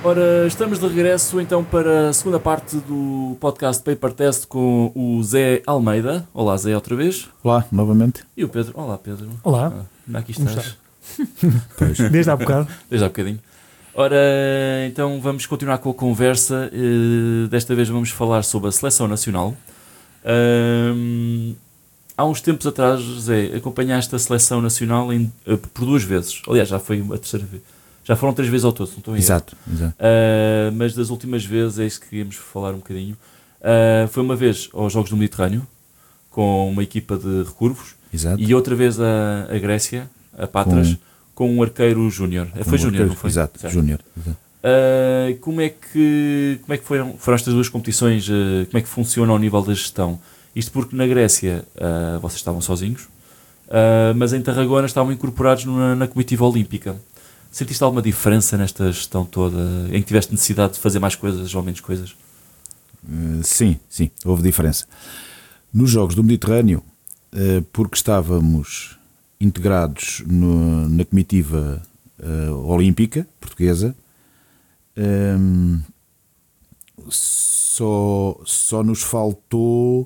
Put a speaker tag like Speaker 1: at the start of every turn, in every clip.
Speaker 1: Ora, estamos de regresso então para a segunda parte do podcast Paper Test com o Zé Almeida. Olá, Zé, outra vez.
Speaker 2: Olá, novamente.
Speaker 1: E o Pedro. Olá, Pedro.
Speaker 3: Olá.
Speaker 1: Aqui
Speaker 3: Como
Speaker 1: estás.
Speaker 3: Desde há bocado.
Speaker 1: Desde há bocadinho. Ora, então vamos continuar com a conversa. Desta vez vamos falar sobre a seleção nacional. Há uns tempos atrás, Zé, acompanhaste a seleção nacional por 2 vezes. Aliás, já foi a terceira vez. Já foram 3 vezes ao todo, não estou a erro.
Speaker 2: Exato.
Speaker 1: Mas das últimas vezes, é isso que queríamos falar um bocadinho. Foi uma vez aos Jogos do Mediterrâneo, com uma equipa de recurvos.
Speaker 2: Exato.
Speaker 1: E outra vez a Grécia, a Patras, com um arqueiro júnior. Foi júnior, não foi?
Speaker 2: Exato, júnior.
Speaker 1: Como é que foram estas duas competições? Como é que funciona ao nível da gestão? Isto porque na Grécia vocês estavam sozinhos, mas em Tarragona estavam incorporados na comitiva olímpica. Sentiste alguma diferença nesta gestão toda, em que tiveste necessidade de fazer mais coisas ou menos coisas?
Speaker 2: Sim, houve diferença. Nos Jogos do Mediterrâneo, porque estávamos integrados na comitiva olímpica portuguesa, só nos faltou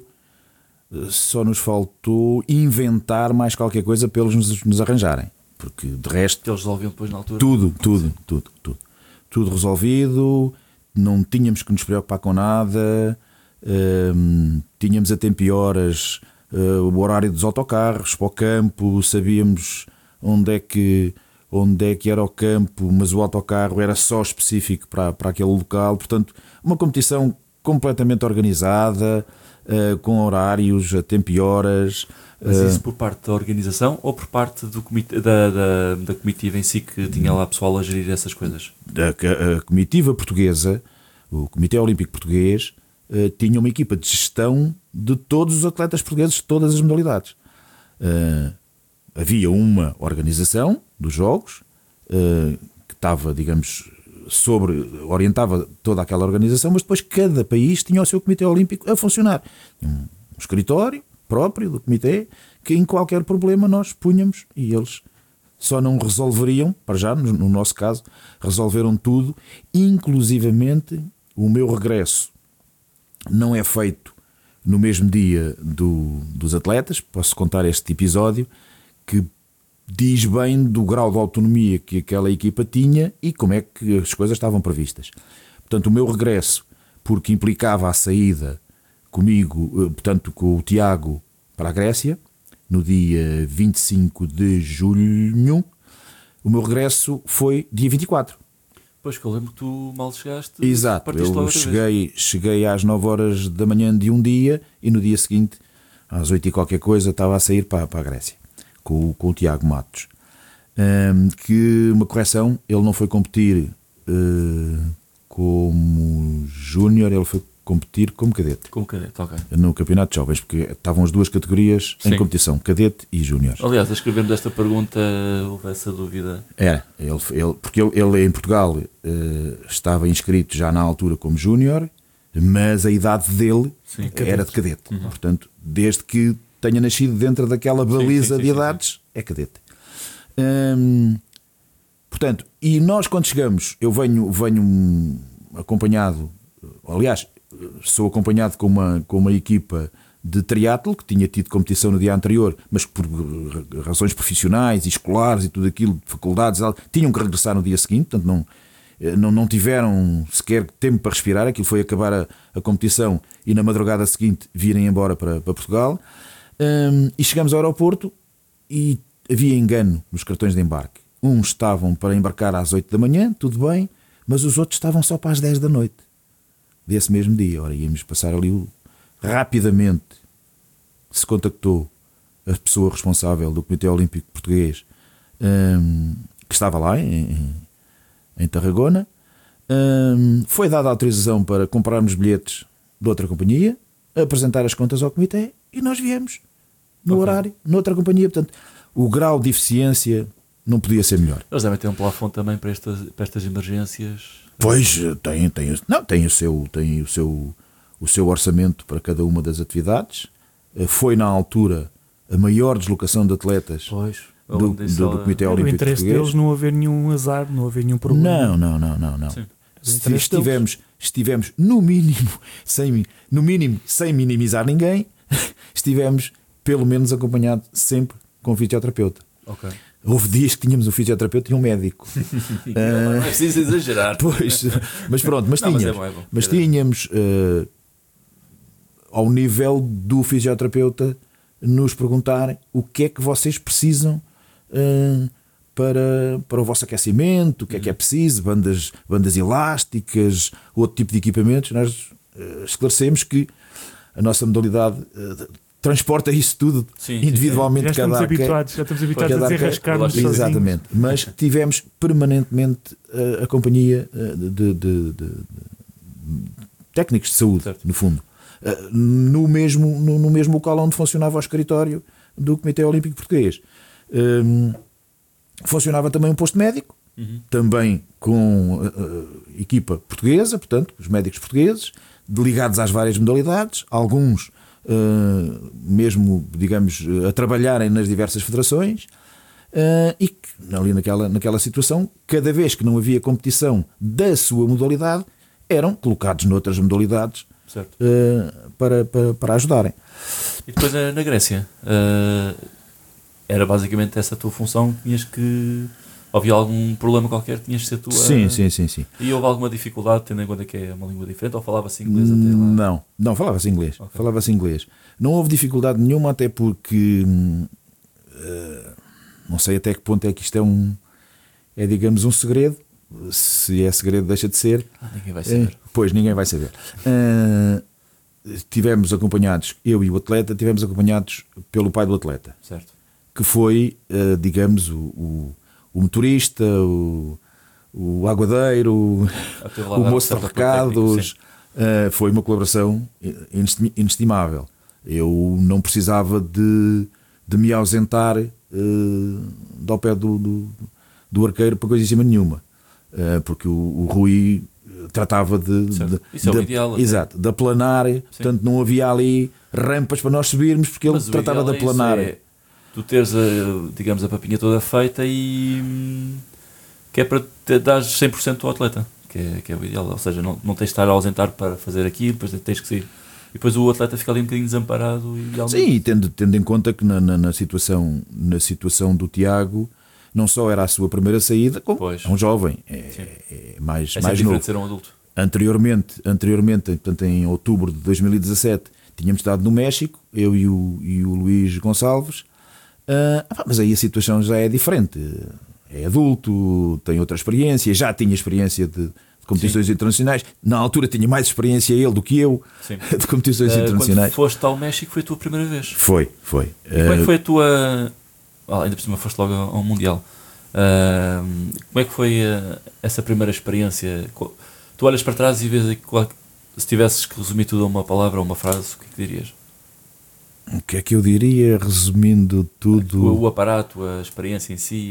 Speaker 2: inventar mais qualquer coisa para eles nos arranjarem. Porque de resto
Speaker 1: eles resolviam depois na altura?
Speaker 2: Tudo resolvido, não tínhamos que nos preocupar com nada, tínhamos a tempo e horas o horário dos autocarros para o campo, sabíamos onde é que era o campo, mas o autocarro era só específico para aquele local. Portanto, uma competição completamente organizada, com horários a tempo e horas.
Speaker 1: Mas isso por parte da organização ou por parte da comitiva em si, que tinha lá pessoal a gerir essas coisas?
Speaker 2: A comitiva portuguesa, o Comitê Olímpico Português, tinha uma equipa de gestão de todos os atletas portugueses de todas as modalidades. Havia uma organização dos Jogos que estava, digamos, orientava toda aquela organização, mas depois cada país tinha o seu Comitê Olímpico a funcionar. Um escritório próprio do comitê, que em qualquer problema nós punhamos e eles só não resolveriam, para já, no nosso caso, resolveram tudo, inclusivamente o meu regresso não é feito no mesmo dia dos atletas. Posso contar este episódio que diz bem do grau de autonomia que aquela equipa tinha e como é que as coisas estavam previstas. Portanto, o meu regresso, porque implicava a saída comigo, portanto, com o Tiago para a Grécia, no dia 25 de julho, o meu regresso foi dia 24.
Speaker 1: Pois que eu lembro que tu mal chegaste.
Speaker 2: Exato, eu cheguei às 9 horas da manhã de um dia e no dia seguinte, às 8 e qualquer coisa, estava a sair para a Grécia, com o Tiago Matos. Que uma correção, ele não foi competir como júnior, ele foi competir como cadete.
Speaker 1: Como cadete, ok.
Speaker 2: No campeonato de jovens, porque estavam as duas categorias em competição, cadete e júnior.
Speaker 1: Aliás, a escrevermos esta pergunta, houve essa dúvida.
Speaker 2: Era, porque ele em Portugal estava inscrito já na altura como júnior, mas a idade dele era de cadete. Portanto, desde que tenha nascido dentro daquela baliza de idades, é cadete. Portanto, e nós quando chegamos, eu venho acompanhado, aliás, sou acompanhado com uma equipa de triatlo que tinha tido competição no dia anterior, mas que por razões profissionais e escolares e tudo aquilo, de faculdades, tinham que regressar no dia seguinte. Portanto não tiveram sequer tempo para respirar. Aquilo foi acabar a competição e na madrugada seguinte virem embora para Portugal. E chegamos ao aeroporto e havia engano nos cartões de embarque. Uns estavam para embarcar às 8 da manhã, tudo bem, mas os outros estavam só para as 10 da noite desse mesmo dia. Ora, íamos passar ali rapidamente. Se contactou a pessoa responsável do Comitê Olímpico Português, que estava lá em Tarragona. Foi dada a autorização para comprarmos bilhetes de outra companhia, apresentar as contas ao comitê e nós viemos no horário, noutra companhia. Portanto, o grau de eficiência não podia ser melhor.
Speaker 1: Eles devem ter um plafond também para estas emergências.
Speaker 2: Pois, tem o seu orçamento para cada uma das atividades. Foi na altura a maior deslocação de atletas do Comitê Olímpico Português.
Speaker 3: O interesse deles não haver nenhum azar, não haver nenhum problema.
Speaker 2: Não.
Speaker 3: Sim.
Speaker 2: estivemos no mínimo, sem minimizar ninguém, estivemos pelo menos acompanhado sempre com o fisioterapeuta.
Speaker 1: Ok.
Speaker 2: Houve dias que tínhamos um fisioterapeuta e um médico.
Speaker 1: Não é preciso exagerar.
Speaker 2: Pois, mas pronto, mas tínhamos ao nível do fisioterapeuta nos perguntar o que é que vocês precisam para o vosso aquecimento, o que é preciso, bandas elásticas, outro tipo de equipamentos. Nós esclarecemos que a nossa modalidade transporta isso tudo individualmente.
Speaker 3: Já estamos habituados a desenrascar-nos sozinhos.
Speaker 2: Exatamente, mas tivemos permanentemente a companhia de técnicos de saúde, certo, no fundo, no mesmo local onde funcionava o escritório do Comitê Olímpico Português. Funcionava também um posto médico, também com equipa portuguesa, portanto, os médicos portugueses, ligados às várias modalidades, alguns mesmo, digamos, a trabalharem nas diversas federações, e que ali naquela situação, cada vez que não havia competição da sua modalidade, eram colocados noutras modalidades, certo, para ajudarem.
Speaker 1: E depois na Grécia, era basicamente essa a tua função? Tinhas que... Havia algum problema qualquer? Tinhas de ser tu?
Speaker 2: Sim.
Speaker 1: E houve alguma dificuldade, tendo em conta que é uma língua diferente, ou falava-se inglês até lá?
Speaker 2: Não, falava-se inglês.
Speaker 1: Okay.
Speaker 2: Falava-se inglês. Não houve dificuldade nenhuma, até porque não sei até que ponto é que isto é digamos um segredo. Se é segredo, deixa de ser.
Speaker 1: Ninguém vai saber.
Speaker 2: Pois, ninguém vai saber. Tivemos acompanhados, eu e o atleta, tivemos acompanhados pelo pai do atleta,
Speaker 1: certo,
Speaker 2: que foi, digamos, o motorista, o aguadeiro, o moço de recados. Foi uma colaboração inestimável. Eu não precisava de me ausentar ao pé do arqueiro para coisa em cima nenhuma, porque o Rui tratava
Speaker 1: isso é o ideal,
Speaker 2: exato, de aplanar. Sim. Portanto não havia ali rampas para nós subirmos, porque ele tratava de aplanar.
Speaker 1: Tu teres digamos, a papinha toda feita e que é para dar 100% ao atleta, que é o ideal, ou seja, não tens de estar a ausentar para fazer aquilo, depois tens que sair. E depois o atleta fica ali um bocadinho desamparado.
Speaker 2: Sim, tendo em conta que na situação do Tiago, não só era a sua primeira saída, como é um jovem, é mais novo.
Speaker 1: Ser um adulto.
Speaker 2: Anteriormente, portanto, em outubro de 2017, tínhamos estado no México, eu e o Luís Gonçalves. Mas aí a situação já é diferente. É adulto, tem outra experiência, já tinha experiência de competições internacionais. Na altura tinha mais experiência ele do que eu. Sim. De competições internacionais.
Speaker 1: Quando foste ao México foi a tua primeira vez?
Speaker 2: Foi.
Speaker 1: Como é que foi a tua... ainda por cima foste logo ao Mundial. Como é que foi essa primeira experiência? Tu olhas para trás e vês se tivesses que resumir tudo a uma palavra ou uma frase, o que é que dirias?
Speaker 2: O que é que eu diria, resumindo tudo?
Speaker 1: O aparato, a experiência em si.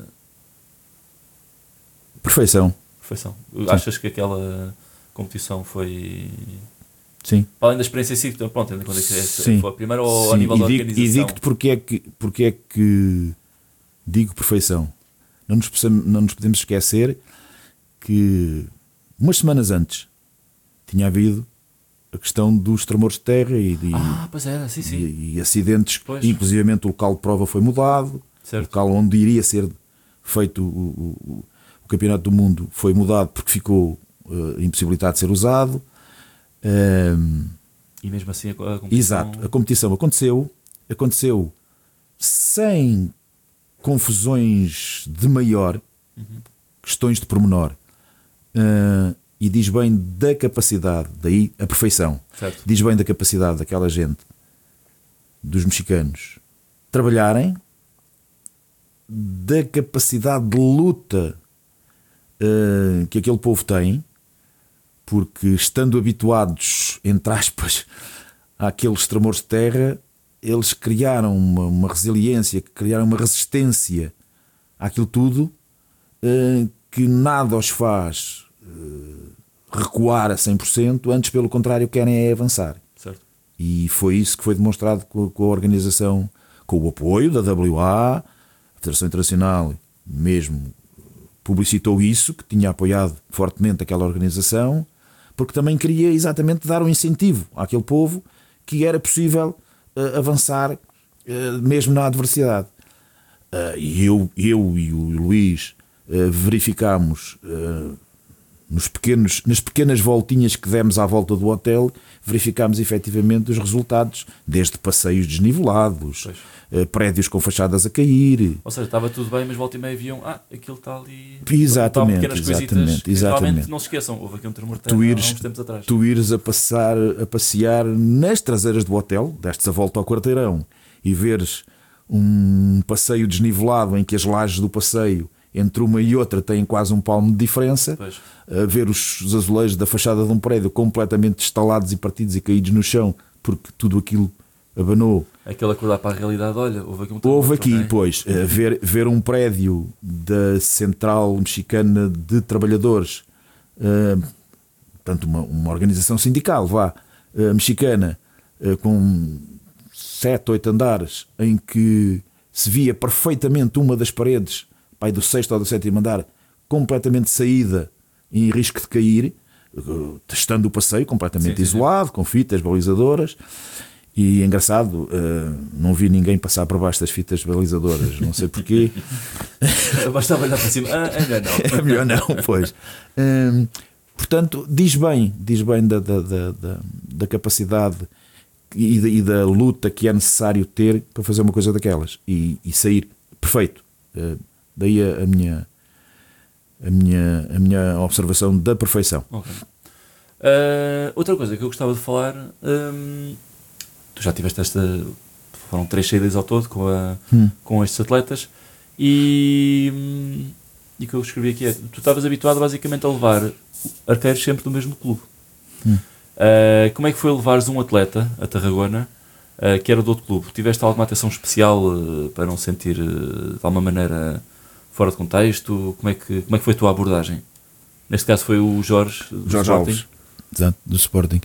Speaker 2: Perfeição.
Speaker 1: Sim. Achas que aquela competição foi...
Speaker 2: Sim.
Speaker 1: Para além da experiência em si, pronto, tendo em conta que foi a primeira ou a nível da organização?
Speaker 2: E digo-te porque é que digo perfeição. Não nos podemos esquecer que umas semanas antes tinha havido a questão dos tremores de terra
Speaker 1: pois era, sim.
Speaker 2: E acidentes, inclusivamente o local de prova foi mudado, certo. O local onde iria ser feito o Campeonato do Mundo foi mudado porque ficou impossibilitado de ser usado.
Speaker 1: E mesmo assim a competição...
Speaker 2: Exato, a competição aconteceu sem confusões de maior, questões de pormenor, e diz bem da capacidade, daí a perfeição, certo. Diz bem da capacidade daquela gente, dos mexicanos, trabalharem, da capacidade de luta que aquele povo tem, porque estando habituados, entre aspas, àqueles tremores de terra, eles criaram uma resiliência, criaram uma resistência àquilo tudo, que nada os faz recuar a 100%, antes pelo contrário querem é avançar.
Speaker 1: Certo.
Speaker 2: E foi isso que foi demonstrado com a organização, com o apoio da WA, a Federação Internacional, mesmo publicitou isso, que tinha apoiado fortemente aquela organização, porque também queria exatamente dar um incentivo àquele povo que era possível avançar mesmo na adversidade. E eu e o Luís verificámos nas pequenas voltinhas que demos à volta do hotel, verificámos efetivamente os resultados, desde passeios desnivelados, prédios com fachadas a cair.
Speaker 1: Ou seja, estava tudo bem, mas volta e meia viam, aquilo está ali.
Speaker 2: Exatamente,
Speaker 1: exatamente. Não se esqueçam, houve aqui um tremor há uns tempos atrás.
Speaker 2: Tu ires a passear nas traseiras do hotel, destes a volta ao quarteirão, e veres um passeio desnivelado em que as lajes do passeio entre uma e outra têm quase um palmo de diferença, ver os azulejos da fachada de um prédio completamente estalados e partidos e caídos no chão, porque tudo aquilo abanou.
Speaker 1: Aquele acordar para a realidade, olha,
Speaker 2: houve aqui, pois, ver um prédio da Central Mexicana de Trabalhadores, portanto uma organização sindical, mexicana, com 7, 8 andares, em que se via perfeitamente uma das paredes, do 6º ou do 7º andar, completamente saída, em risco de cair, testando o passeio completamente isolado, com fitas balizadoras. E engraçado, não vi ninguém passar por baixo das fitas balizadoras, não sei porquê.
Speaker 1: Bastava olhar para cima. Ainda não.
Speaker 2: É melhor não, pois. Portanto, diz bem da capacidade e da luta que é necessário ter para fazer uma coisa daquelas e sair perfeito. Daí a minha observação da perfeição.
Speaker 1: Okay. Outra coisa que eu gostava de falar, tu já tiveste foram 3 saídas ao todo com estes atletas, e que eu escrevi aqui tu estavas habituado basicamente a levar arqueiros sempre do mesmo clube. Como é que foi levares um atleta a Tarragona que era do outro clube? Tiveste alguma atenção especial para não sentir de alguma maneira fora de contexto? Como é que foi a tua abordagem? Neste caso foi o Jorge
Speaker 2: Alves, exato, do Sporting.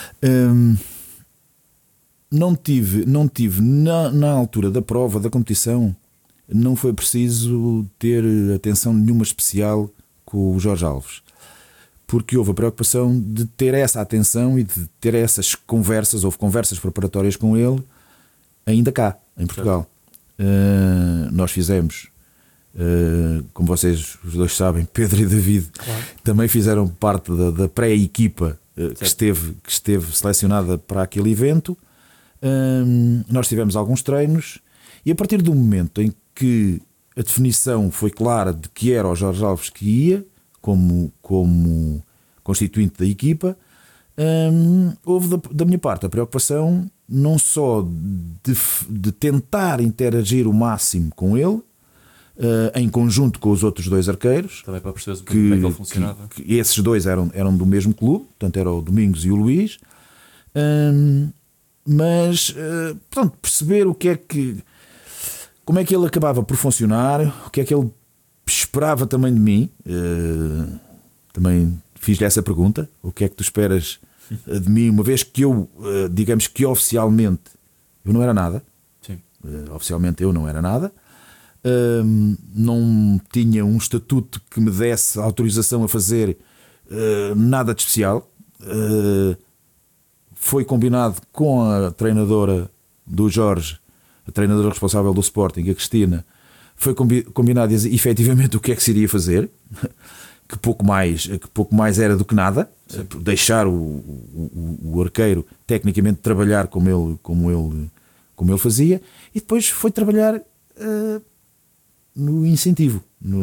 Speaker 2: Não tive na altura da prova, da competição, não foi preciso ter atenção nenhuma especial com o Jorge Alves, porque houve a preocupação de ter essa atenção e de ter essas conversas. Houve conversas preparatórias com ele ainda cá, em Portugal. Nós fizemos, como vocês os dois sabem, Pedro e David, também fizeram parte da pré-equipa que esteve selecionada para aquele evento. Nós tivemos alguns treinos, e a partir do momento em que a definição foi clara de que era o Jorge Alves que ia como constituinte da equipa, houve da minha parte a preocupação não só de tentar interagir o máximo com ele, em conjunto com os outros 2 arqueiros,
Speaker 1: também para perceber como é que ele funcionava.
Speaker 2: Que esses 2 eram do mesmo clube, portanto era o Domingos e o Luís, mas portanto, perceber como é que ele acabava por funcionar, o que é que ele esperava também de mim. Também fiz-lhe essa pergunta: o que é que tu esperas de mim, uma vez que eu, digamos que oficialmente eu não era nada.
Speaker 1: Sim.
Speaker 2: Oficialmente eu não era nada, não tinha um estatuto que me desse autorização a fazer nada de especial. Foi combinado com a treinadora do Jorge, a treinadora responsável do Sporting, a Cristina. Foi combinado efetivamente o que é que se iria fazer, que pouco mais era do que nada. Sim. Deixar o arqueiro tecnicamente trabalhar como ele fazia, e depois foi trabalhar no incentivo,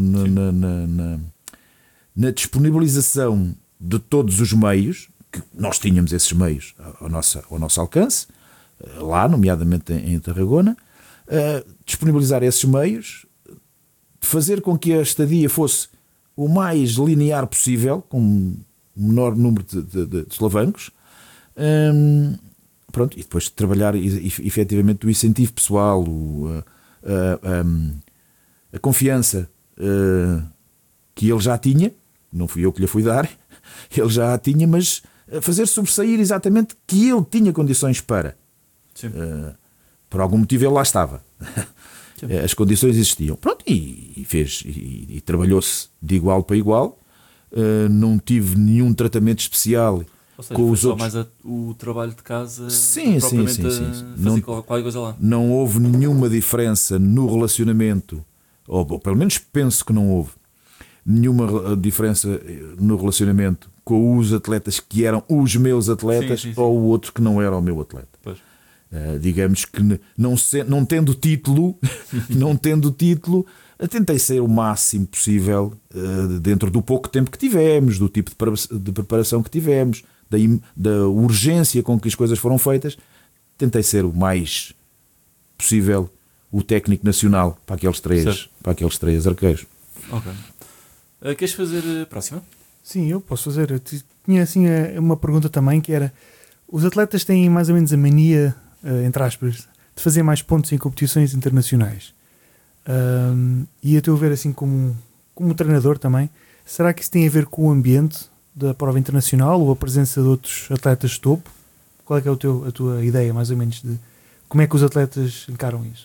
Speaker 2: na disponibilização de todos os meios, que nós tínhamos esses meios ao nosso alcance, lá, nomeadamente em Tarragona, disponibilizar esses meios, fazer com que a estadia fosse o mais linear possível, com o menor número de solavancos, pronto, e depois trabalhar efetivamente o incentivo pessoal, a confiança que ele já tinha. Não fui eu que lhe fui dar, ele já a tinha, mas fazer sobressair exatamente que ele tinha condições para. Por algum motivo ele lá estava. As condições existiam. Pronto, e fez, e trabalhou-se de igual para igual. Não tive nenhum tratamento especial.
Speaker 1: Ou seja,
Speaker 2: com
Speaker 1: foi
Speaker 2: os
Speaker 1: só
Speaker 2: outros.
Speaker 1: mais o trabalho de casa,
Speaker 2: Sim.
Speaker 1: Fazer qualquer coisa lá.
Speaker 2: Não houve nenhuma diferença no relacionamento, ou pelo menos penso que não houve nenhuma diferença no relacionamento com os atletas que eram os meus atletas ou o outro que não era o meu atleta.
Speaker 1: Pois.
Speaker 2: Digamos que não tendo título, tentei ser o máximo possível dentro do pouco tempo que tivemos, do tipo de preparação que tivemos, da urgência com que as coisas foram feitas. Tentei ser o mais possível o técnico nacional para aqueles três arqueiros.
Speaker 1: Ok. Queres fazer a próxima?
Speaker 3: Sim, eu posso fazer. Eu tinha assim uma pergunta também, que era: os atletas têm mais ou menos a mania, entre aspas, de fazer mais pontos em competições internacionais. E a teu ver, assim, como treinador também, será que isso tem a ver com o ambiente da prova internacional ou a presença de outros atletas de topo? Qual é que é a tua ideia, mais ou menos, de como é que os atletas encaram isso?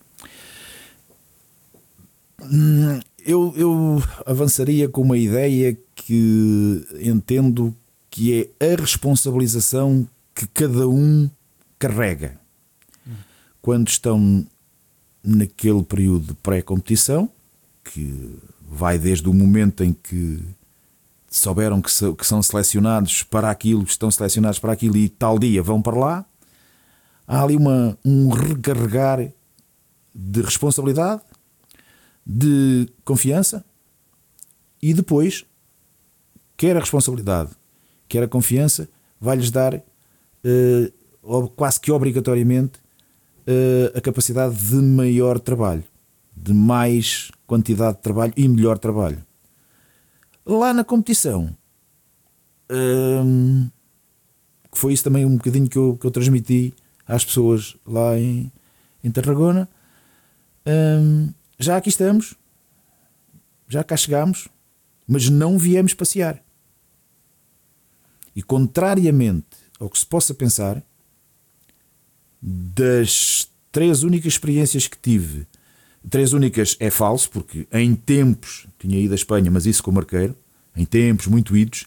Speaker 2: Eu avançaria com uma ideia que entendo que é a responsabilização que cada um carrega quando estão naquele período de pré-competição, que vai desde o momento em que souberam que são selecionados para aquilo, estão selecionados para aquilo e tal dia vão para lá. Há ali um recarregar de responsabilidade, de confiança, e depois, quer a responsabilidade, quer a confiança, vai-lhes dar quase que obrigatoriamente a capacidade de maior trabalho, de mais quantidade de trabalho e melhor trabalho. Lá na competição, que foi isso também um bocadinho que eu transmiti às pessoas lá em Tarragona. Já aqui estamos, já cá chegámos, mas não viemos passear. E contrariamente ao que se possa pensar, das 3 únicas experiências que tive, 3 únicas é falso, porque em tempos tinha ido à Espanha, mas isso como arqueiro, em tempos muito idos,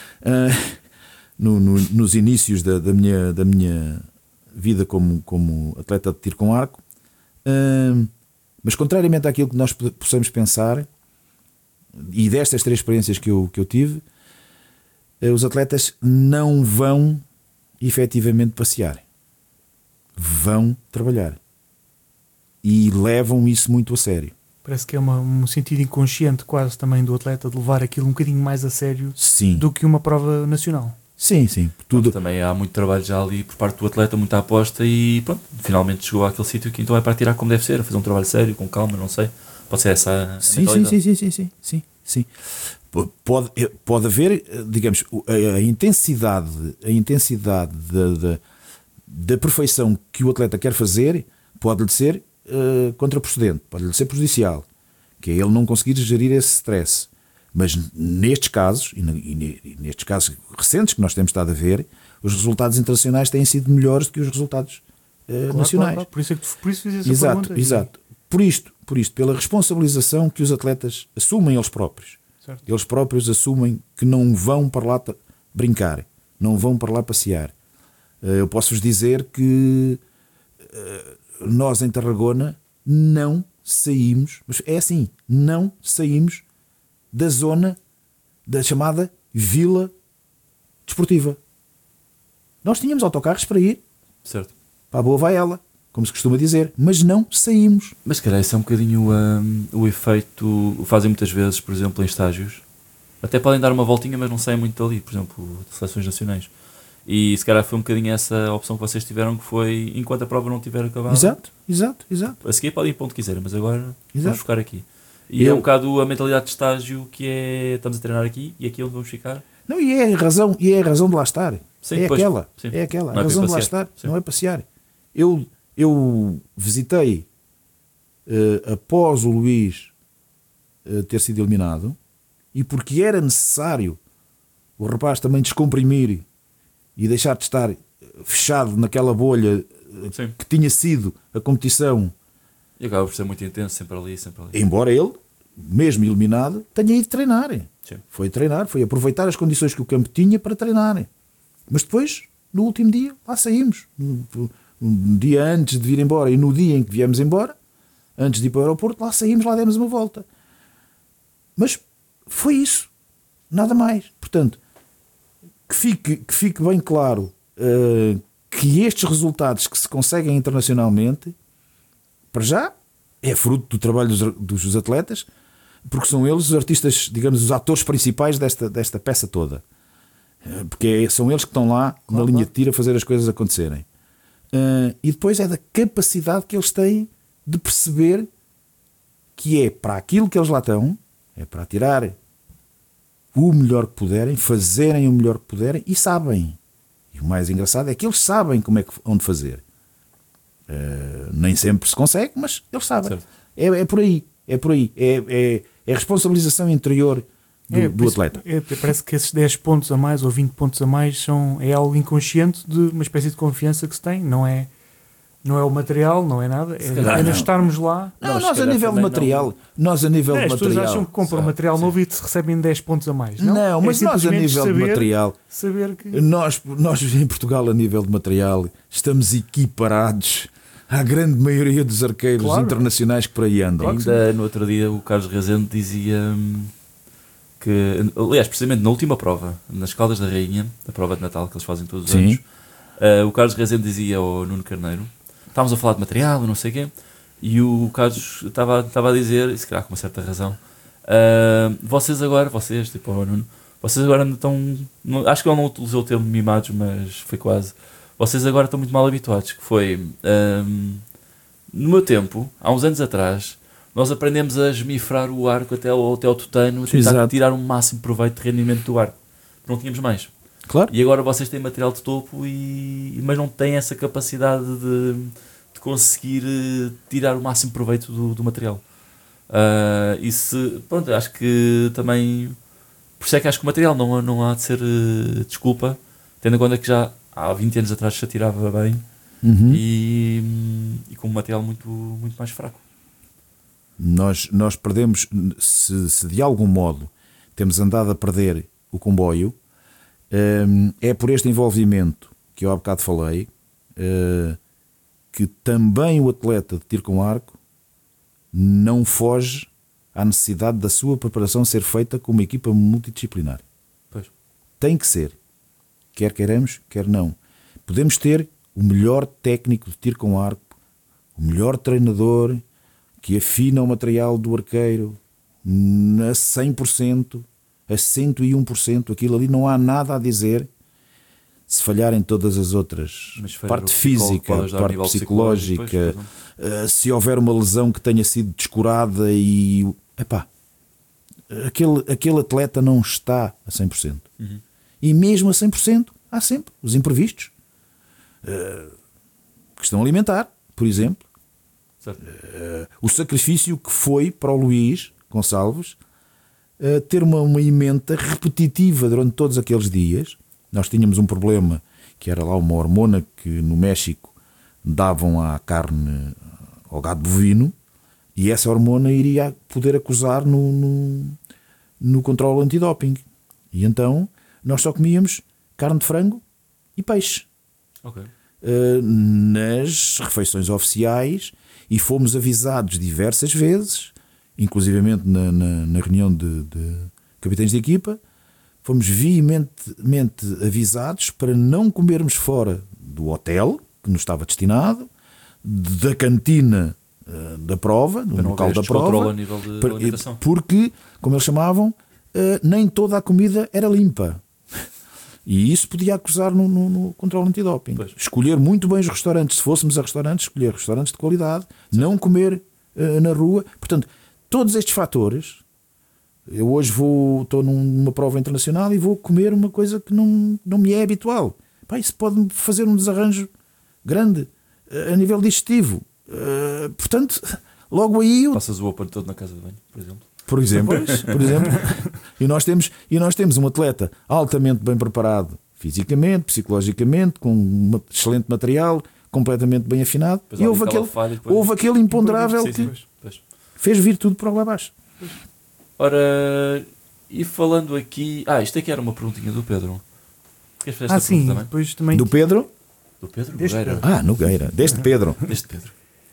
Speaker 2: nos inícios da minha vida como atleta de tiro com arco. Mas contrariamente àquilo que nós possamos pensar, e destas 3 experiências que eu tive, os atletas não vão efetivamente passear, vão trabalhar e levam isso muito a sério.
Speaker 3: Parece que é um sentido inconsciente quase também do atleta de levar aquilo um bocadinho mais a sério.
Speaker 2: Sim.
Speaker 3: Do que uma prova nacional.
Speaker 2: Sim. Tudo.
Speaker 1: Também há muito trabalho já ali por parte do atleta, muita aposta, e pronto, finalmente chegou àquele sítio que então é para tirar como deve ser, a fazer um trabalho sério, com calma, não sei. Pode ser essa a mentalidade.
Speaker 2: Sim. Pode haver, digamos, a intensidade da perfeição que o atleta quer fazer pode-lhe ser contraprocedente, pode-lhe ser prejudicial, que é ele não conseguir gerir esse stress. Mas nestes casos, e nestes casos recentes que nós temos estado a ver, os resultados internacionais têm sido melhores do que os resultados nacionais.
Speaker 3: Claro. Por isso fiz essa pergunta.
Speaker 2: Exato. Por isto, pela responsabilização que os atletas assumem eles próprios.
Speaker 3: Certo.
Speaker 2: Eles próprios assumem que não vão para lá brincar, não vão para lá passear. Eu posso-vos dizer que nós em Tarragona não saímos, mas é assim, não saímos da zona da chamada Vila Desportiva. Nós tínhamos autocarros para ir,
Speaker 1: certo,
Speaker 2: para a Boa Vaela, como se costuma dizer, mas não saímos.
Speaker 1: Mas se calhar isso é um bocadinho o efeito, fazem muitas vezes, por exemplo, em estágios, até podem dar uma voltinha, mas não saem muito dali, por exemplo, de seleções nacionais. E se calhar foi um bocadinho essa opção que vocês tiveram, que foi enquanto a prova não tiver acabado.
Speaker 2: Exato.
Speaker 1: A seguir podem ir para onde quiserem, mas agora vamos ficar aqui. E
Speaker 2: é
Speaker 1: um bocado a mentalidade de estágio, que é, estamos a treinar aqui e aqui é onde vamos ficar.
Speaker 2: Não, e é a razão de lá estar.
Speaker 1: Sim,
Speaker 2: é,
Speaker 1: pois,
Speaker 2: aquela,
Speaker 1: sim.
Speaker 2: é aquela.
Speaker 1: Não
Speaker 2: A
Speaker 1: é
Speaker 2: razão de lá
Speaker 1: passear.
Speaker 2: estar,
Speaker 1: Sim.
Speaker 2: não é passear. Eu visitei após o Luís ter sido eliminado, e porque era necessário o rapaz também descomprimir e deixar de estar fechado naquela bolha
Speaker 1: Sim.
Speaker 2: que tinha sido a competição
Speaker 1: E acaba por ser muito intenso, sempre ali, sempre ali.
Speaker 2: Embora ele, mesmo eliminado, tenha ido treinar.
Speaker 1: Sim.
Speaker 2: Foi treinar, foi aproveitar as condições que o campo tinha para treinar. Mas depois, no último dia, lá saímos. Um dia antes de vir embora e no dia em que viemos embora, antes de ir para o aeroporto, lá saímos, lá demos uma volta. Mas foi isso. Nada mais. Portanto, que fique bem claro que estes resultados que se conseguem internacionalmente, para já, é fruto do trabalho dos atletas, porque são eles os artistas, digamos, os atores principais desta peça toda. Porque são eles que estão lá na linha de tiro a fazer as coisas acontecerem. E depois é da capacidade que eles têm de perceber que é para aquilo que eles lá estão, é para tirar o melhor que puderem, fazerem o melhor que puderem e sabem. E o mais engraçado é que eles sabem onde fazer. Nem sempre se consegue, mas eles sabem. É por aí. É por aí. É a responsabilização interior do atleta.
Speaker 3: Parece que esses 10 pontos a mais ou 20 pontos a mais é algo inconsciente de uma espécie de confiança que se tem. Não é o material, não é nada. É apenas estarmos lá.
Speaker 2: Nós a nível de material.
Speaker 3: As pessoas acham que compram material novo e se recebem 10 pontos a mais.
Speaker 2: Não, mas nós a nível de material.
Speaker 3: Saber que...
Speaker 2: Nós em Portugal, a nível de material, estamos equiparados à grande maioria dos arqueiros internacionais que por aí andam.
Speaker 1: Ainda no outro dia o Carlos Rezende dizia que, aliás, precisamente na última prova, nas Caldas da Rainha, a prova de Natal que eles fazem todos os anos, o Carlos Rezende dizia ao Nuno Carneiro, estávamos a falar de material, não sei o quê, e o Carlos estava a dizer, e se calhar com uma certa razão, vocês, tipo o Nuno, vocês agora estão, acho que ele não utilizou o termo mimados, mas foi quase, vocês agora estão muito mal habituados, que foi, no meu tempo, há uns anos atrás, nós aprendemos a esmifrar o arco até ao tutano, a tentar tirar o máximo proveito de rendimento do arco. Não tínhamos mais.
Speaker 2: Claro.
Speaker 1: E agora vocês têm material de topo, mas não têm essa capacidade de conseguir tirar o máximo proveito do material. Pronto, acho que também... Por isso é que acho que o material não há de ser desculpa, tendo em conta que já há 20 anos atrás se atirava bem e com um material muito, muito mais fraco.
Speaker 2: Nós perdemos, se de algum modo temos andado a perder o comboio, é por este envolvimento que eu há bocado falei, que também o atleta de tiro com arco não foge à necessidade da sua preparação ser feita com uma equipa multidisciplinar.
Speaker 1: Pois.
Speaker 2: Tem que ser, quer queiramos, quer não. Podemos ter o melhor técnico de tiro com arco, o melhor treinador que afina o material do arqueiro a 100%, a 101%, aquilo ali não há nada a dizer. Se falharem todas as outras, parte física, parte psicológica, se houver uma lesão que tenha sido descurada e aquele atleta não está a 100%. E mesmo a 100% há sempre os imprevistos. Questão alimentar, por exemplo. O sacrifício que foi para o Luís Gonçalves ter uma emenda repetitiva durante todos aqueles dias. Nós tínhamos um problema que era lá uma hormona que no México davam à carne, ao gado bovino, e essa hormona iria poder acusar no controle antidoping. E então nós só comíamos carne de frango e peixe.
Speaker 1: Okay.
Speaker 2: Nas refeições oficiais, e fomos avisados diversas vezes, inclusivamente na reunião de capitães de equipa, fomos veementemente avisados para não comermos fora do hotel que nos estava destinado, da cantina da prova, do local da prova,
Speaker 1: a nível de alimentação.
Speaker 2: Porque, como eles chamavam, nem toda a comida era limpa. E isso podia acusar no controle antidoping.
Speaker 1: Pois.
Speaker 2: Escolher muito bem os restaurantes. Se fôssemos a restaurantes, escolher restaurantes de qualidade, não comer na rua. Portanto, todos estes fatores. Eu hoje estou numa prova internacional e vou comer uma coisa que não me é habitual. Isso pode fazer um desarranjo grande a nível digestivo. Portanto, logo aí...
Speaker 1: Passas o open todo na casa de banho, por exemplo.
Speaker 2: Por exemplo. E nós temos um atleta altamente bem preparado fisicamente, psicologicamente, com um excelente material, completamente bem afinado.
Speaker 1: Pois
Speaker 2: E
Speaker 1: há
Speaker 2: houve
Speaker 1: aquela
Speaker 2: aquele,
Speaker 1: falha, depois-
Speaker 2: houve aquele imponderável
Speaker 1: Sim, sim.
Speaker 2: que
Speaker 1: Pois.
Speaker 2: fez vir tudo para lá abaixo.
Speaker 1: Ora, e falando aqui... isto aqui era uma perguntinha do Pedro. Queres fazer esta
Speaker 3: Sim,
Speaker 1: pergunta também?
Speaker 3: depois também.
Speaker 2: Do Pedro?
Speaker 1: Do Pedro
Speaker 3: Deste
Speaker 1: Nogueira.
Speaker 2: Nogueira. Deste Pedro.
Speaker 1: Deste Pedro.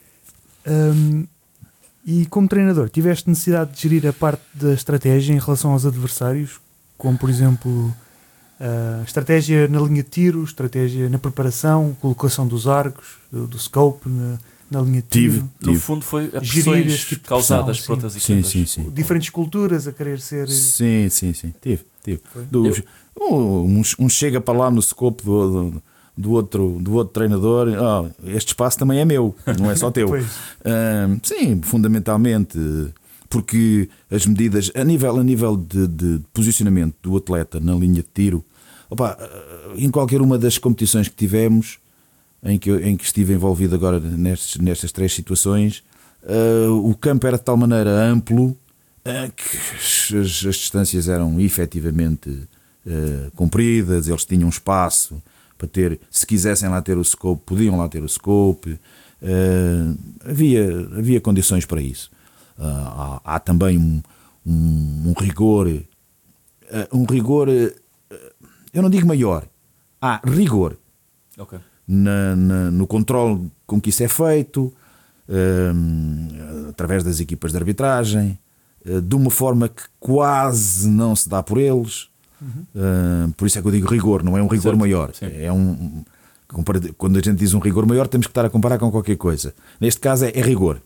Speaker 3: E como treinador, tiveste necessidade de gerir a parte da estratégia em relação aos adversários, como por exemplo estratégia na linha de tiro, estratégia na preparação, colocação dos arcos, do scope na linha de tiro,
Speaker 1: No fundo foi a
Speaker 3: Gerir
Speaker 1: pressões
Speaker 3: esse tipo de
Speaker 1: causadas
Speaker 3: pressão,
Speaker 1: por outras
Speaker 2: Sim,
Speaker 1: equipas.
Speaker 2: sim, sim.
Speaker 3: diferentes culturas a querer ser.
Speaker 2: Sim. Tive.
Speaker 3: Foi.
Speaker 2: Um chega para lá no scope do outro treinador. Este espaço também é meu, não é só teu.
Speaker 3: Pois.
Speaker 2: Sim, fundamentalmente, porque as medidas a nível de posicionamento do atleta na linha de tiro, em qualquer uma das competições que tivemos, em que estive envolvido agora nestas 3 situações, o campo era de tal maneira amplo que as distâncias eram efetivamente compridas, eles tinham espaço para ter, se quisessem lá ter o scope, podiam lá ter o scope, havia condições para isso. Há também um rigor, eu não digo maior, há rigor
Speaker 1: Ok.
Speaker 2: no controle com que isso é feito, através das equipas de arbitragem, de uma forma que quase não se dá por eles. Por isso é que eu digo rigor, não é um rigor
Speaker 1: Certo,
Speaker 2: maior.
Speaker 1: sim.
Speaker 2: Quando a gente diz um rigor maior, temos que estar a comparar com qualquer coisa. Neste caso é rigor.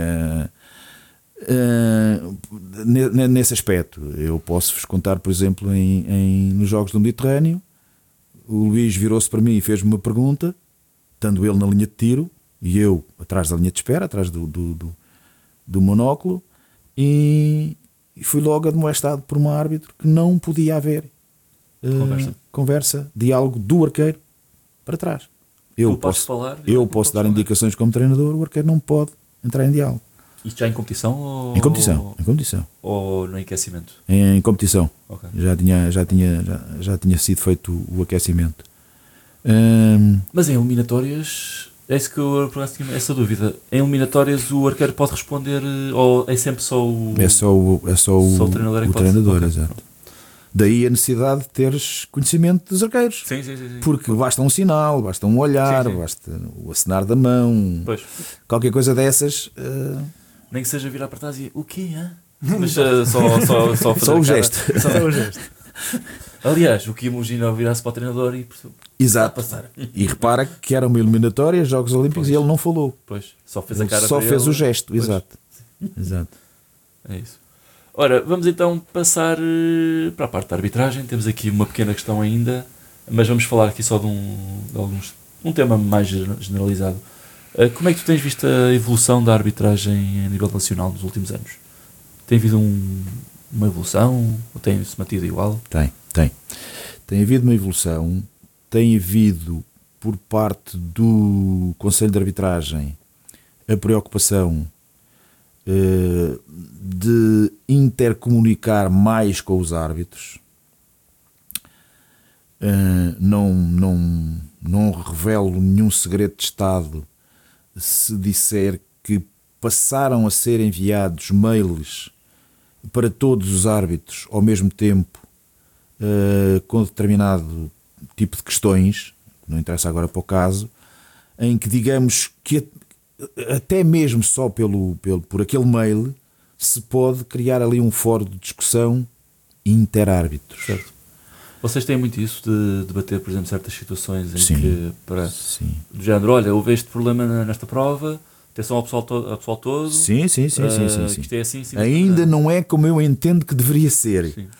Speaker 2: Nesse aspecto, eu posso-vos contar, por exemplo, nos Jogos do Mediterrâneo, o Luís virou-se para mim e fez-me uma pergunta, estando ele na linha de tiro e eu atrás da linha de espera, atrás do monóculo, e fui logo admoestado por um árbitro que não podia haver conversa, diálogo do arqueiro para trás. Eu posso dar indicações como treinador, o arqueiro não pode entrar em diálogo.
Speaker 1: Isto já em competição? Ou...
Speaker 2: Em competição.
Speaker 1: Ou no aquecimento?
Speaker 2: Em competição.
Speaker 1: Ok.
Speaker 2: Já tinha sido feito o aquecimento.
Speaker 1: Mas em eliminatórias, é isso que eu por acaso tinha essa dúvida. Em eliminatórias o arqueiro pode responder ou é sempre só o...
Speaker 2: É só o
Speaker 1: treinador é que
Speaker 2: o
Speaker 1: pode...
Speaker 2: treinador,
Speaker 1: Ok.
Speaker 2: exato. Daí a necessidade de teres conhecimento dos arqueiros.
Speaker 1: Sim.
Speaker 2: Porque basta um sinal, basta um olhar,
Speaker 1: Sim.
Speaker 2: basta o acenar da mão,
Speaker 1: Pois.
Speaker 2: qualquer coisa dessas.
Speaker 1: Nem que seja virar para trás e o quê? Mas só fazer
Speaker 2: Só o
Speaker 1: a cara.
Speaker 2: gesto.
Speaker 1: Só o gesto. Aliás, o que imagina virar-se para o treinador e
Speaker 2: Exato.
Speaker 1: está a passar.
Speaker 2: E repara que era uma eliminatória, Jogos Olímpicos,
Speaker 1: Pois.
Speaker 2: e ele não falou.
Speaker 1: Pois, só fez a
Speaker 2: Ele
Speaker 1: cara
Speaker 2: só
Speaker 1: para
Speaker 2: fez
Speaker 1: ele.
Speaker 2: o gesto.
Speaker 1: Pois.
Speaker 2: Exato.
Speaker 1: É isso. Ora, vamos então passar para a parte da arbitragem. Temos aqui uma pequena questão ainda, mas vamos falar aqui só de um tema mais generalizado. Como é que tu tens visto a evolução da arbitragem a nível nacional nos últimos anos? Tem havido uma evolução? Ou tem-se mantido igual?
Speaker 2: Tem. Tem havido uma evolução, tem havido por parte do Conselho de Arbitragem a preocupação de intercomunicar mais com os árbitros. Não revelo nenhum segredo de Estado se disser que passaram a ser enviados mails para todos os árbitros ao mesmo tempo, com determinado tipo de questões, não interessa agora para o caso, em que digamos que até mesmo só por aquele mail se pode criar ali um fórum de discussão interárbitros.
Speaker 1: Certo. Vocês têm muito isso de debater, por exemplo, certas situações em
Speaker 2: Sim.
Speaker 1: que, do género, olha, houve este problema nesta prova, atenção ao pessoal todo.
Speaker 2: Sim.
Speaker 1: Que isto é assim,
Speaker 2: Ainda não é como eu entendo que deveria ser.
Speaker 1: Sim.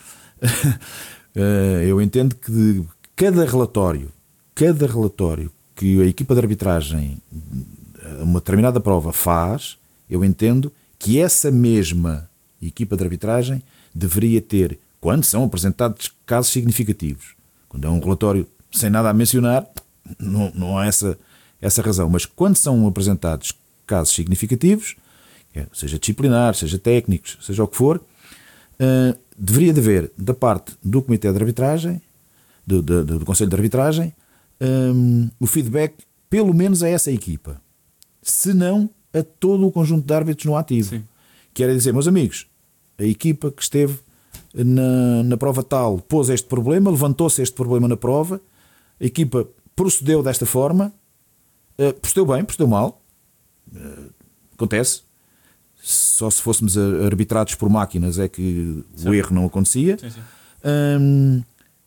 Speaker 2: Eu entendo que cada relatório que a equipa de arbitragem, uma determinada prova faz, eu entendo que essa mesma equipa de arbitragem deveria ter, quando são apresentados casos significativos, quando é um relatório sem nada a mencionar, não há essa razão, mas quando são apresentados casos significativos, seja disciplinar, seja técnicos, seja o que for, deveria de haver da parte do Comitê de Arbitragem, do Conselho de Arbitragem, o feedback pelo menos a essa equipa, se não a todo o conjunto de árbitros no ativo.
Speaker 1: Sim.
Speaker 2: Quer dizer, meus amigos, a equipa que esteve na prova tal pôs este problema, levantou-se este problema na prova, a equipa procedeu desta forma, procedeu bem, procedeu mal, acontece. Só se fôssemos arbitrados por máquinas é que o erro não acontecia.
Speaker 1: Sim, sim.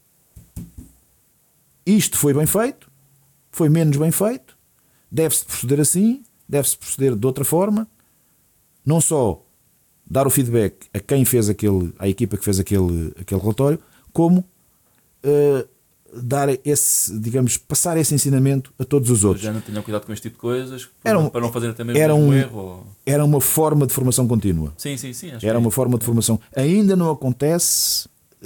Speaker 2: Isto foi bem feito, foi menos bem feito, deve-se proceder assim, deve-se proceder de outra forma, não só dar o feedback a quem fez à equipa que fez aquele relatório, como dar esse, digamos, passar esse ensinamento a todos os outros.
Speaker 1: Já não tenham cuidado com este tipo de coisas
Speaker 2: Era
Speaker 1: para não fazer até mesmo um erro. Ou...
Speaker 2: Era uma forma de formação contínua.
Speaker 1: Sim, sim, sim.
Speaker 2: Era uma forma de formação. Ainda não acontece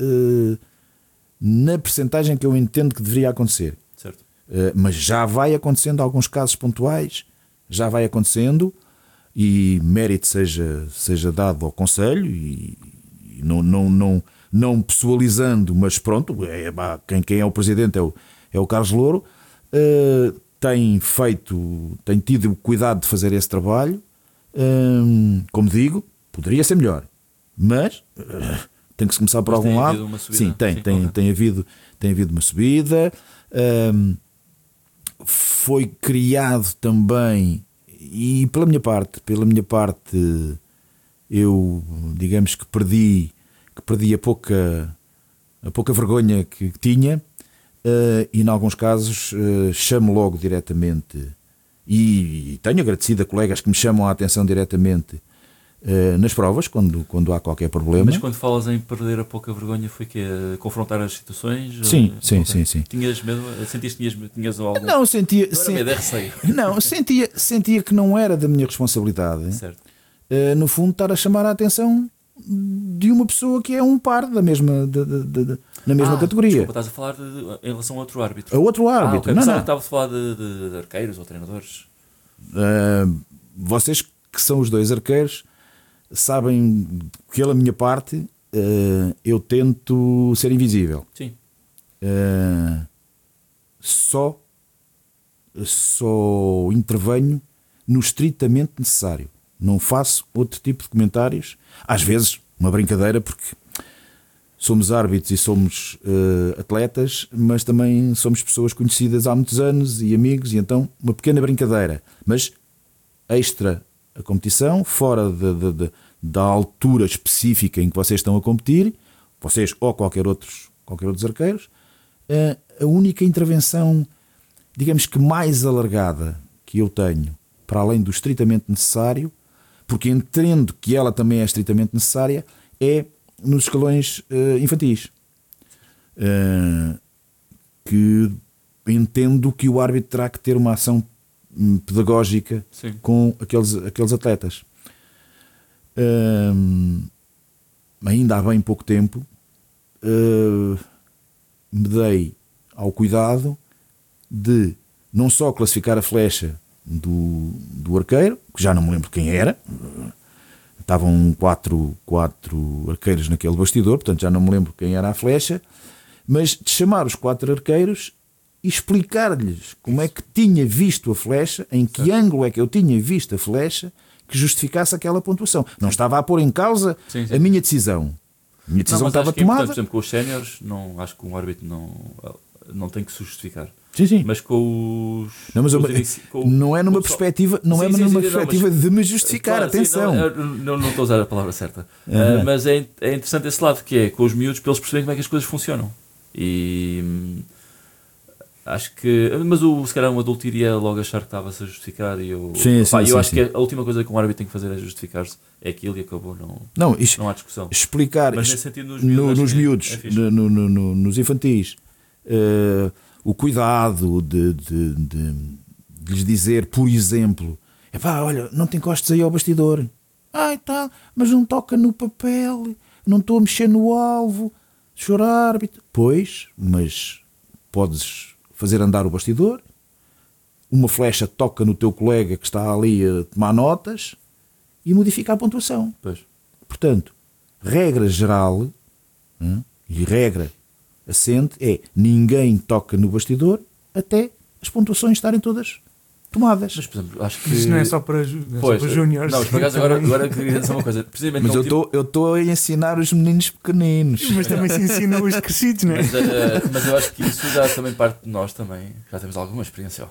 Speaker 2: na percentagem que eu entendo que deveria acontecer.
Speaker 1: Certo.
Speaker 2: Mas já vai acontecendo, alguns casos pontuais, já vai acontecendo, e mérito seja dado ao Conselho, e não pessoalizando, mas pronto, quem é o presidente é o Carlos Louro, tem tido o cuidado de fazer esse trabalho. Como digo, poderia ser melhor, mas tem que se começar por algum lado. Sim, tem havido uma subida. Foi criado também, e pela minha parte eu, digamos que perdi a pouca vergonha que tinha, e em alguns casos chamo logo diretamente, e tenho agradecido a colegas que me chamam a atenção diretamente nas provas, quando há qualquer problema.
Speaker 1: Mas quando falas em perder a pouca vergonha, foi que confrontar as situações?
Speaker 2: Sim.
Speaker 1: Tinhas medo? Sentiste que tinhas algum...
Speaker 2: Não, sentia...
Speaker 1: Não era medo, é receio.
Speaker 2: Não, sentia que não era da minha responsabilidade.
Speaker 1: Certo.
Speaker 2: No fundo, estar a chamar a atenção de uma pessoa que é um par na mesma categoria.
Speaker 1: Desculpa, estás a falar em relação a outro árbitro.
Speaker 2: A outro árbitro.
Speaker 1: Okay. Não. Estava a falar de arqueiros ou treinadores.
Speaker 2: Vocês que são os dois arqueiros sabem que pela minha parte eu tento ser invisível.
Speaker 1: Sim.
Speaker 2: Só intervenho no estritamente necessário. Não faço outro tipo de comentários. Às vezes, uma brincadeira, porque somos árbitros e somos atletas, mas também somos pessoas conhecidas há muitos anos e amigos, e então uma pequena brincadeira, mas extra a competição, fora da altura específica em que vocês estão a competir, vocês ou qualquer outros arqueiros, a única intervenção, digamos que mais alargada que eu tenho, para além do estritamente necessário, porque entendo que ela também é estritamente necessária, é nos escalões infantis, que entendo que o árbitro terá que ter uma ação pedagógica. Sim. Com aqueles atletas. Ainda há bem pouco tempo me dei ao cuidado de não só classificar a flecha do arqueiro, que já não me lembro quem era, estavam quatro arqueiros naquele bastidor, portanto já não me lembro quem era a flecha, mas de chamar os 4 arqueiros e explicar-lhes como é que tinha visto a flecha, em que ângulo é que eu tinha visto a flecha, que justificasse aquela pontuação. Não estava a pôr em causa a minha decisão. A minha decisão estava tomada.
Speaker 1: Por exemplo, com os séniores, acho que um árbitro não tem que se justificar.
Speaker 2: Sim.
Speaker 1: Mas com os...
Speaker 2: Não é numa perspectiva, perspectiva de me justificar, claro, atenção.
Speaker 1: Não estou a usar a palavra certa. Mas é interessante esse lado, que é com os miúdos, para eles perceberem como é que as coisas funcionam. E... acho que... Mas se calhar um adulto iria logo achar que estava-se a justificar, e eu acho que a última coisa que um árbitro tem que fazer é justificar-se. É aquilo e acabou. Não há discussão.
Speaker 2: Explicar.
Speaker 1: Mas nesse sentido,
Speaker 2: nos miúdos, nos infantis, o cuidado de lhes dizer, por exemplo, olha, não te encostes aí ao bastidor. E tal, mas não toca no papel, não estou a mexer no alvo, chorar. Pois, mas podes fazer andar o bastidor, uma flecha toca no teu colega que está ali a tomar notas e modifica a pontuação.
Speaker 1: Pois.
Speaker 2: Portanto, regra geral, e regra assente, é ninguém toca no bastidor até as pontuações estarem todas tomadas.
Speaker 1: Mas, por exemplo, acho que...
Speaker 3: Isso não é só para,
Speaker 1: Pois,
Speaker 3: para júniores.
Speaker 1: Não, mas por acaso agora queria dizer uma coisa. Precisamente
Speaker 2: Mas eu estou a ensinar os meninos pequeninos.
Speaker 3: Mas também se ensina os crescidos, não é?
Speaker 1: Mas eu acho que isso já também parte de nós também. Já temos alguma experiência.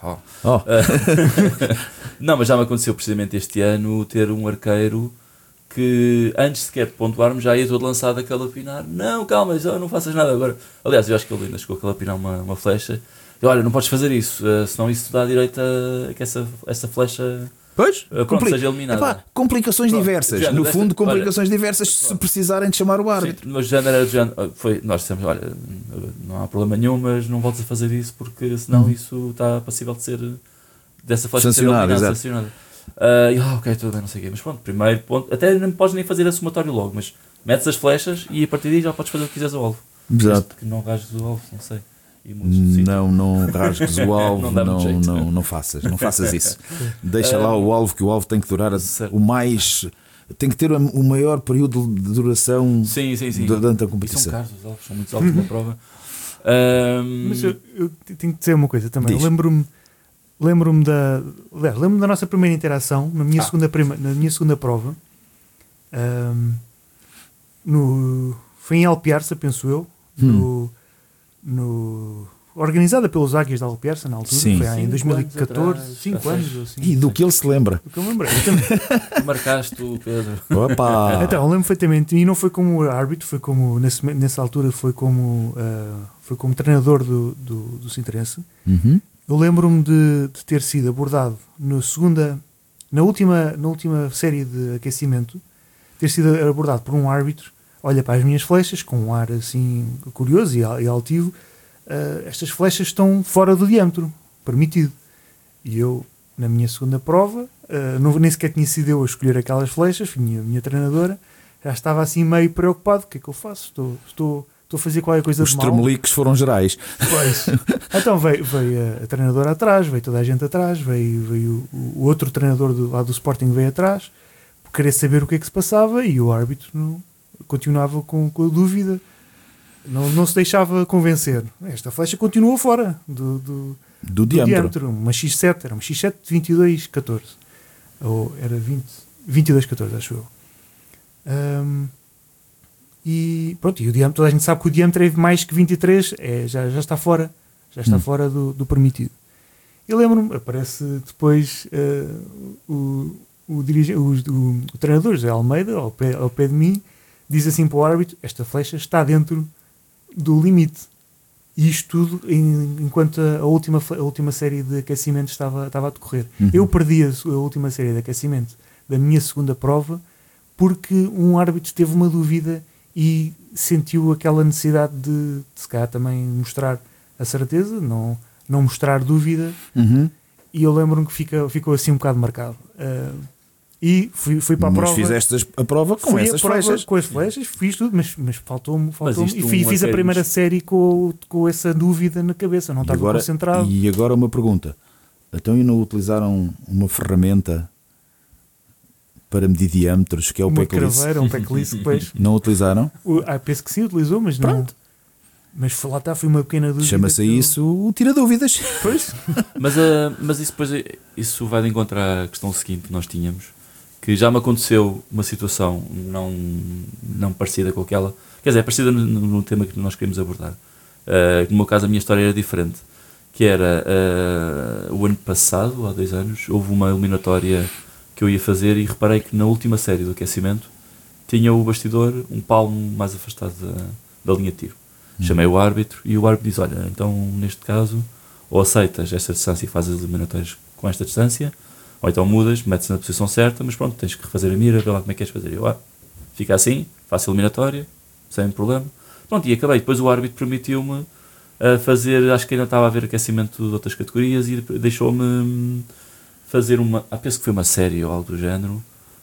Speaker 1: Não, mas já me aconteceu precisamente este ano ter um arqueiro que antes sequer de pontuarmos já ia todo lançado a calapinar. Não, calma, já não faças nada agora. Aliás, eu acho que ele ainda chegou a calapinar uma flecha. E, olha, não podes fazer isso, senão isso dá direito a que essa flecha seja eliminada.
Speaker 2: Epá, complicações diversas.
Speaker 1: Género,
Speaker 2: No fundo, complicações diversas se precisarem de chamar o árbitro.
Speaker 1: Sim, mas género, nós dissemos, olha, não há problema nenhum, mas não voltes a fazer isso porque senão isso está passível de ser dessa flecha
Speaker 2: sancionada.
Speaker 1: Sancionada. Ok, tudo bem, não sei o quê. Mas pronto, primeiro ponto, até não podes nem fazer a somatório logo, mas metes as flechas e a partir daí já podes fazer o que quiseres ao alvo.
Speaker 2: Exato.
Speaker 1: Que não rasgues o alvo, não sei.
Speaker 2: Não rasgues o alvo, não faças isso. Deixa lá o alvo, que o alvo tem que durar o mais. Tem que ter o maior período de duração durante a competição.
Speaker 1: E são caros os alvos, são muitos alvos na prova.
Speaker 3: Mas eu tenho que dizer uma coisa também. Lembro-me da nossa primeira interação na minha segunda prova. Foi em Alpiarça, penso eu. Organizada pelos Águias da Alpiarça na altura. Foi em 2014, 5 anos assim.
Speaker 2: E do que ele se lembra?
Speaker 3: Do que eu me lembrei.
Speaker 1: Marcaste o Pedro.
Speaker 2: Opa!
Speaker 3: Então, eu lembro perfeitamente. E não foi como árbitro, foi como nessa altura foi como treinador do Sintrense. Eu lembro-me de ter sido abordado na última série de aquecimento, ter sido abordado por um árbitro. Olha para as minhas flechas com um ar assim curioso e altivo. Estas flechas estão fora do diâmetro permitido. E eu, na minha segunda prova, nem sequer tinha sido eu a escolher aquelas flechas, a minha treinadora, já estava assim meio preocupado. O que é que eu faço? Estou a fazer qualquer coisa de mal.
Speaker 2: Os tremelicos foram gerais.
Speaker 3: Pois. Então veio a treinadora atrás, veio toda a gente atrás, veio o outro treinador lá do Sporting veio atrás, querer saber o que é que se passava, e o árbitro continuava com a dúvida, não se deixava convencer. Esta flecha continuou fora do diâmetro. Uma X7, era uma X7 de 22,14 ou era 22,14, acho eu. E pronto, e o diâmetro, toda a gente sabe que o diâmetro é mais que 23, já está fora, fora do permitido. Eu lembro-me, aparece depois o treinador José Almeida ao pé de mim, diz assim para o árbitro: esta flecha está dentro do limite. E isto tudo enquanto a última série de aquecimento estava a decorrer. Eu perdi a última série de aquecimento da minha segunda prova porque um árbitro teve uma dúvida e sentiu aquela necessidade de se calhar também mostrar a certeza, não mostrar dúvida. E eu lembro-me que ficou assim um bocado marcado. E fui para a prova.
Speaker 2: Mas fizeste a prova com essas flechas?
Speaker 3: Com as flechas, fiz tudo, mas faltou-me. E fiz a primeira série com essa dúvida na cabeça, não estava concentrado.
Speaker 2: E agora uma pergunta: então, e não utilizaram uma ferramenta para medir diâmetros, que é o Peclis?
Speaker 3: Um Peclis, depois.
Speaker 2: Não utilizaram?
Speaker 3: Penso que sim, utilizou, mas não. Mas lá está, foi uma pequena dúvida.
Speaker 2: Chama-se isso o tira-dúvidas.
Speaker 3: Pois.
Speaker 1: Mas isso depois isso vai de encontro à questão seguinte que nós tínhamos, que já me aconteceu uma situação não parecida com aquela, quer dizer, é parecida no tema que nós queríamos abordar. No meu caso, a minha história era diferente, que era o ano passado, há 2 anos, houve uma eliminatória que eu ia fazer e reparei que na última série do aquecimento tinha o bastidor um palmo mais afastado da linha de tiro. Chamei o árbitro e o árbitro diz: olha, então neste caso ou aceitas esta distância e fazes as eliminatórias com esta distância, ou então mudas, metes na posição certa, mas pronto, tens que refazer a mira, vê lá como é que queres fazer. Eu, fica assim, faço a eliminatória, sem problema. Pronto, e acabei. Depois o árbitro permitiu-me fazer, acho que ainda estava a haver aquecimento de outras categorias e deixou-me fazer penso que foi uma série ou algo do género,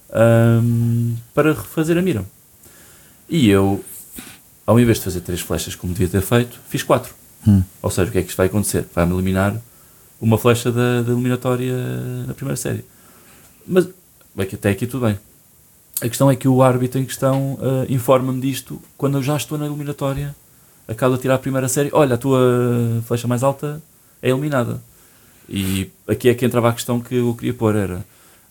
Speaker 1: para refazer a mira. E eu, ao invés de fazer 3 flechas como devia ter feito, fiz 4. Ou seja, o que é que isto vai acontecer? Vai-me eliminar uma flecha da eliminatória na primeira série. Mas até aqui tudo bem. A questão é que o árbitro em questão informa-me disto quando eu já estou na eliminatória, acabo de tirar a primeira série. Olha, a tua flecha mais alta é eliminada. E aqui é que entrava a questão que eu queria pôr, era...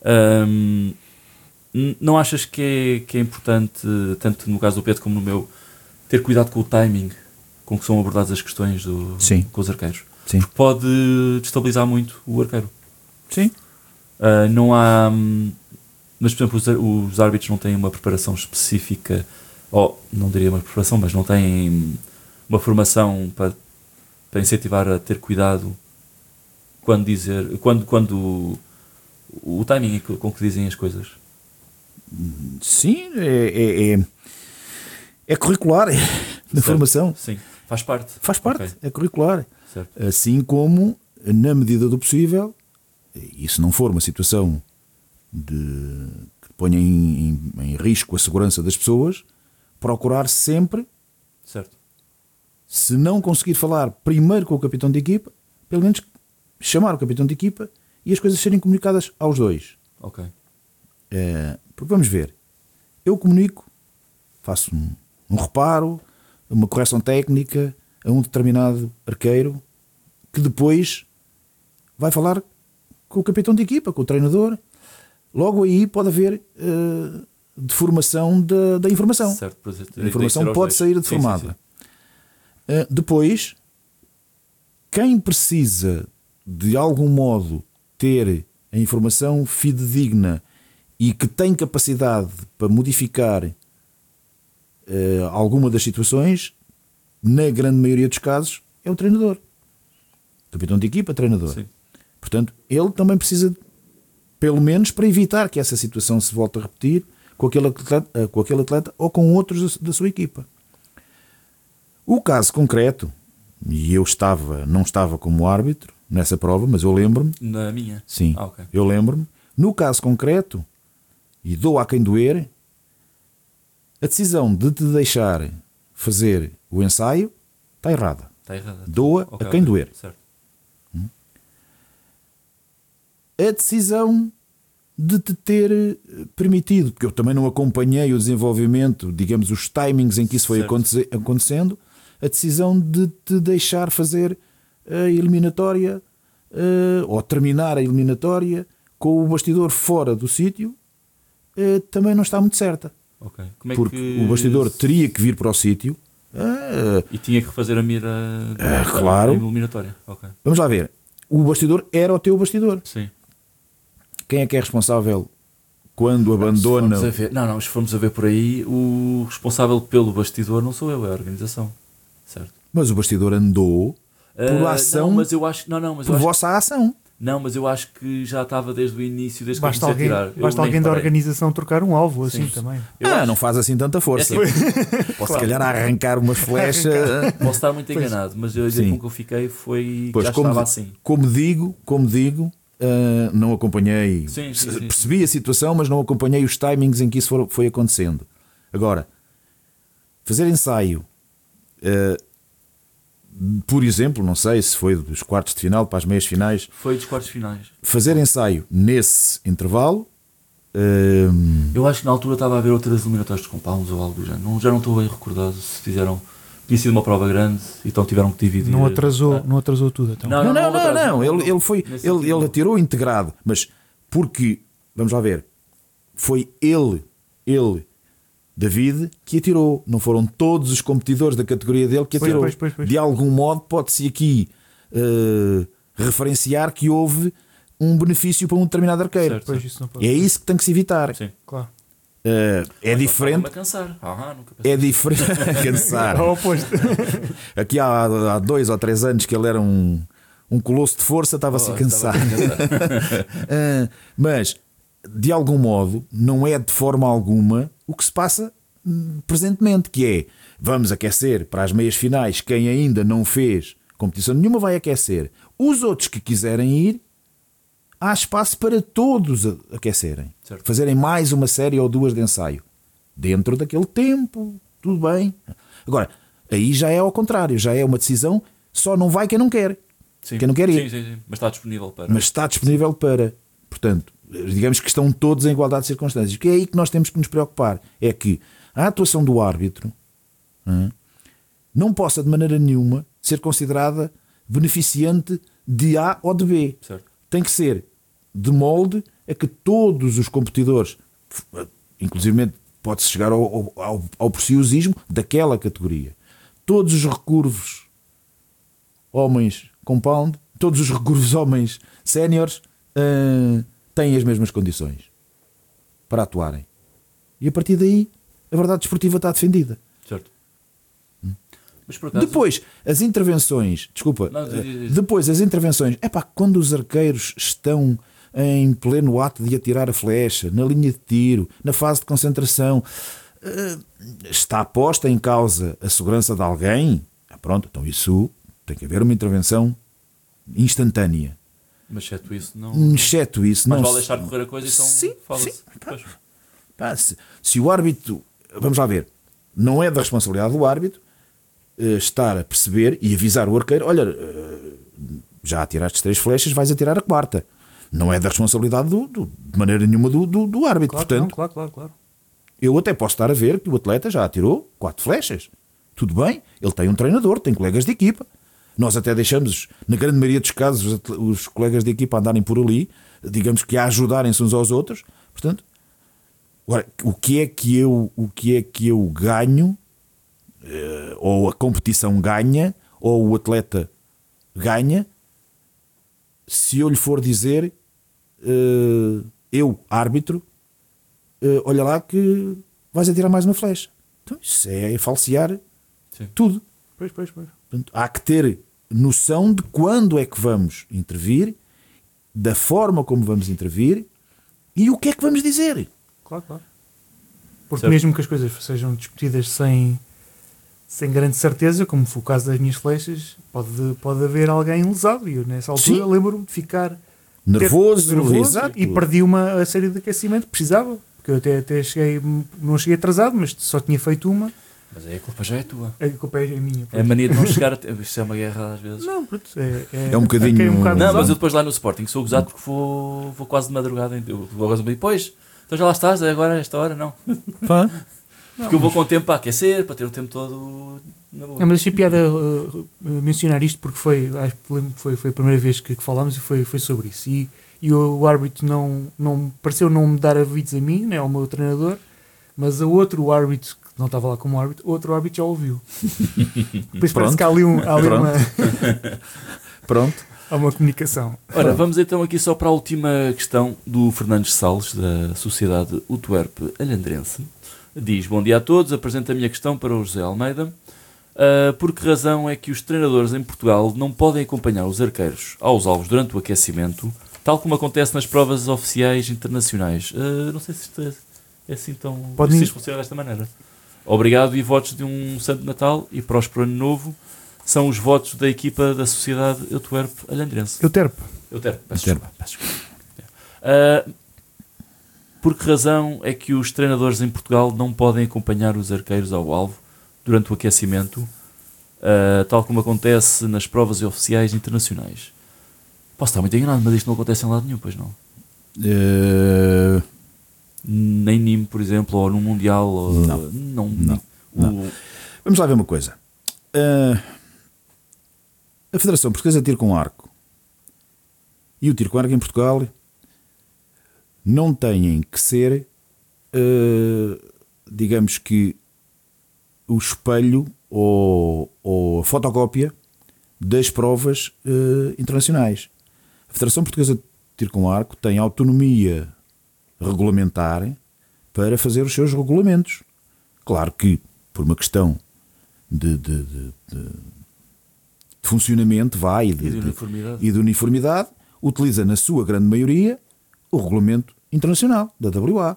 Speaker 1: não achas que é importante, tanto no caso do Pedro como no meu, ter cuidado com o timing com que são abordadas as questões com os arqueiros?
Speaker 2: Sim.
Speaker 1: Porque pode destabilizar muito o arqueiro.
Speaker 2: Sim.
Speaker 1: Não há... Mas, por exemplo, os árbitros não têm uma preparação específica, ou não diria uma preparação, mas não têm uma formação para incentivar a ter cuidado quando dizer... Quando o timing com que dizem as coisas.
Speaker 2: Sim, é curricular na formação.
Speaker 1: Sim, faz parte.
Speaker 2: Faz parte,
Speaker 1: Okay.
Speaker 2: é curricular.
Speaker 1: Certo.
Speaker 2: Assim como, na medida do possível, e se não for uma situação que ponha em risco a segurança das pessoas, procurar sempre,
Speaker 1: Certo.
Speaker 2: se não conseguir falar primeiro com o capitão de equipa, pelo menos chamar o capitão de equipa e as coisas serem comunicadas aos dois.
Speaker 1: Ok.
Speaker 2: Porque vamos ver, eu comunico, faço um reparo, uma correção técnica a um determinado arqueiro que depois vai falar com o capitão de equipa, com o treinador. Logo aí pode haver deformação da informação.
Speaker 1: Certo.
Speaker 2: A informação pode sair deformada. Depois, quem precisa de algum modo ter a informação fidedigna e que tem capacidade para modificar alguma das situações, na grande maioria dos casos, é o treinador. Capitão de equipa, treinador.
Speaker 1: Sim.
Speaker 2: Portanto, ele também precisa, pelo menos para evitar que essa situação se volte a repetir com aquele atleta ou com outros da sua equipa. O caso concreto, e eu não estava como árbitro nessa prova, mas eu lembro-me.
Speaker 1: Na minha?
Speaker 2: Sim,
Speaker 1: Ok.
Speaker 2: eu lembro-me. No caso concreto, e dou a quem doer, a decisão de te deixar fazer o ensaio está errada.
Speaker 1: Está errada.
Speaker 2: Doa
Speaker 1: Ok,
Speaker 2: a quem doer.
Speaker 1: Certo.
Speaker 2: A decisão de te ter permitido, porque eu também não acompanhei o desenvolvimento, digamos, os timings em que isso foi
Speaker 1: Certo.
Speaker 2: acontecendo, a decisão de te deixar fazer a eliminatória ou terminar a eliminatória com o bastidor fora do sítio também não está muito certa.
Speaker 1: Ok. Como é
Speaker 2: Porque
Speaker 1: que...
Speaker 2: o bastidor teria que vir para o sítio.
Speaker 1: E tinha que refazer a mira
Speaker 2: claro.
Speaker 1: eliminatória. Ok.
Speaker 2: Vamos lá ver. O bastidor era o teu bastidor.
Speaker 1: Sim.
Speaker 2: Quem é que é responsável quando abandona?
Speaker 1: Se formos a ver por aí, o responsável pelo bastidor não sou eu, é a organização. Certo.
Speaker 2: Mas o bastidor andou por ação.
Speaker 1: Não, mas eu acho... Mas
Speaker 2: por vossa ação.
Speaker 1: Não, mas eu acho que já estava desde o início, desde que
Speaker 3: Basta
Speaker 1: eu comecei a
Speaker 3: alguém,
Speaker 1: tirar.
Speaker 3: basta alguém da organização trocar um alvo assim
Speaker 1: Sim.
Speaker 3: também.
Speaker 2: Não faz assim tanta força. Posso se calhar arrancar umas flechas.
Speaker 1: Posso estar muito enganado, mas a ideia com que eu fiquei foi que já estava assim.
Speaker 2: Como digo, não acompanhei.
Speaker 1: Sim.
Speaker 2: Percebi a situação, mas não acompanhei os timings em que isso foi acontecendo. Agora, fazer ensaio, por exemplo, não sei se foi dos quartos de final para as meias finais.
Speaker 1: Foi dos quartos finais.
Speaker 2: Fazer ensaio nesse intervalo.
Speaker 1: Eu acho que na altura estava a haver outras eliminatórias de compounds ou algo do género. Já não estou bem recordado se fizeram. Tinha sido uma prova grande, então tiveram que dividir.
Speaker 3: Não atrasou tudo. Então.
Speaker 2: Não. Ele atirou integrado, mas porque, vamos lá ver, foi ele, David, que atirou. Não foram todos os competidores da categoria dele que atirou.
Speaker 3: Pois.
Speaker 2: De algum modo, pode-se aqui referenciar que houve um benefício para um determinado arqueiro.
Speaker 1: Certo.
Speaker 3: Pois, isso não pode.
Speaker 2: É isso que tem que se evitar.
Speaker 1: Sim.
Speaker 3: Claro.
Speaker 2: É diferente.
Speaker 1: Nunca
Speaker 2: É diferente. Cansar.
Speaker 3: Ao oposto.
Speaker 2: Aqui há 2 ou 3 anos que ele era um colosso de força, estava-se a cansar. Mas, de algum modo, não é de forma alguma o que se passa presentemente, que é, vamos aquecer para as meias finais, quem ainda não fez competição nenhuma vai aquecer. Os outros que quiserem ir, há espaço para todos aquecerem.
Speaker 1: Certo.
Speaker 2: Fazerem mais uma série ou 2 de ensaio. Dentro daquele tempo, tudo bem. Agora, aí já é ao contrário, já é uma decisão, só não vai quem não quer.
Speaker 1: Sim.
Speaker 2: Quem não quer ir.
Speaker 1: Sim. Mas está disponível para.
Speaker 2: Mas está disponível para. Portanto, digamos que estão todos em igualdade de circunstâncias. O que é aí que nós temos que nos preocupar? É que a atuação do árbitro não possa de maneira nenhuma ser considerada beneficiante de A ou de B.
Speaker 1: Certo.
Speaker 2: Tem que ser de molde a que todos os competidores, inclusive pode-se chegar ao preciosismo daquela categoria. Todos os recurvos homens compound, todos os recurvos homens séniores têm as mesmas condições para atuarem. E a partir daí a verdade desportiva está defendida.
Speaker 1: Certo. Mas por acaso...
Speaker 2: Depois, as intervenções, desculpa, depois as intervenções, quando os arqueiros estão em pleno ato de atirar a flecha, na linha de tiro, na fase de concentração, está posta em causa a segurança de alguém? Pronto, então isso tem que haver uma intervenção instantânea.
Speaker 1: Mas exceto isso,
Speaker 2: não.
Speaker 1: Mas vale deixar correr a coisa, então
Speaker 2: sim,
Speaker 1: fala-se.
Speaker 2: Se o árbitro, vamos lá ver, não é da responsabilidade do árbitro estar a perceber e avisar o arqueiro: olha, já atiraste 3 flechas, vais atirar a 4ª. Não é da responsabilidade de maneira nenhuma do árbitro.
Speaker 3: Claro,
Speaker 2: portanto,
Speaker 3: claro.
Speaker 2: Eu até posso estar a ver que o atleta já atirou 4 flechas. Tudo bem, ele tem um treinador, tem colegas de equipa. Nós até deixamos, na grande maioria dos casos, os colegas de equipa andarem por ali, digamos que a ajudarem-se uns aos outros. Portanto, agora, o que é que eu ganho, ou a competição ganha, ou o atleta ganha, se eu lhe for dizer, eu, árbitro, olha lá que vais atirar mais uma flecha. Então, isso é falsear tudo.
Speaker 3: Pois.
Speaker 2: Portanto, há que ter noção de quando é que vamos intervir, da forma como vamos intervir e o que é que vamos dizer.
Speaker 3: Claro. Porque mesmo que as coisas sejam discutidas sem grande certeza, como foi o caso das minhas flechas, pode haver alguém lesado. E eu, nessa altura, lembro-me de ficar
Speaker 2: nervoso
Speaker 3: exato, e perdi a série de aquecimento que precisava. Porque eu até não cheguei atrasado, mas só tinha feito uma.
Speaker 1: Mas aí a culpa já é tua.
Speaker 3: A culpa é minha.
Speaker 1: É a mania de não chegar a tempo. Isto é uma guerra às vezes.
Speaker 3: Não, pronto.
Speaker 2: É um bocadinho...
Speaker 1: Não, mas eu depois lá no Sporting sou gozado porque vou quase de madrugada. Eu vou quase depois. Então já lá estás, agora a esta hora não. Porque eu vou com o tempo para aquecer, para ter o tempo todo na boa.
Speaker 3: Não, mas achei piada mencionar isto porque foi a primeira vez que falámos e foi sobre isso. E o árbitro não pareceu não me dar avisos a mim, né, ao meu treinador, mas a outro árbitro que não estava lá como árbitro, outro árbitro já ouviu. Depois parece que há ali uma...
Speaker 2: Pronto.
Speaker 3: Há uma comunicação.
Speaker 1: Ora, vamos então aqui só para a última questão do Fernandes Salles, da Sociedade Utuerpe Alhandrense. Diz: bom dia a todos, apresento a minha questão para o José Almeida. Por que razão é que os treinadores em Portugal não podem acompanhar os arqueiros aos alvos durante o aquecimento, tal como acontece nas provas oficiais internacionais? Não sei se isto é assim tão...
Speaker 3: Pode
Speaker 1: se funciona desta maneira. Obrigado e votos de um Santo Natal e próspero Ano Novo. São os votos da equipa da Sociedade Utuerpe Alhandrense.
Speaker 3: Euterpe.
Speaker 1: Peço desculpa. Por que razão é que os treinadores em Portugal não podem acompanhar os arqueiros ao alvo durante o aquecimento, tal como acontece nas provas oficiais internacionais? Posso estar muito enganado, mas isto não acontece em lado nenhum, pois não? Nem NIM, por exemplo, ou no Mundial. Ou... Não.
Speaker 2: Vamos lá ver uma coisa. A Federação Portuguesa de Tiro com Arco e o tiro com arco em Portugal não têm que ser, digamos que, o espelho ou a fotocópia das provas internacionais. A Federação Portuguesa de Tiro com Arco tem autonomia regulamentar para fazer os seus regulamentos. Claro que, por uma questão de funcionamento e de uniformidade, utiliza na sua grande maioria o regulamento internacional da WA.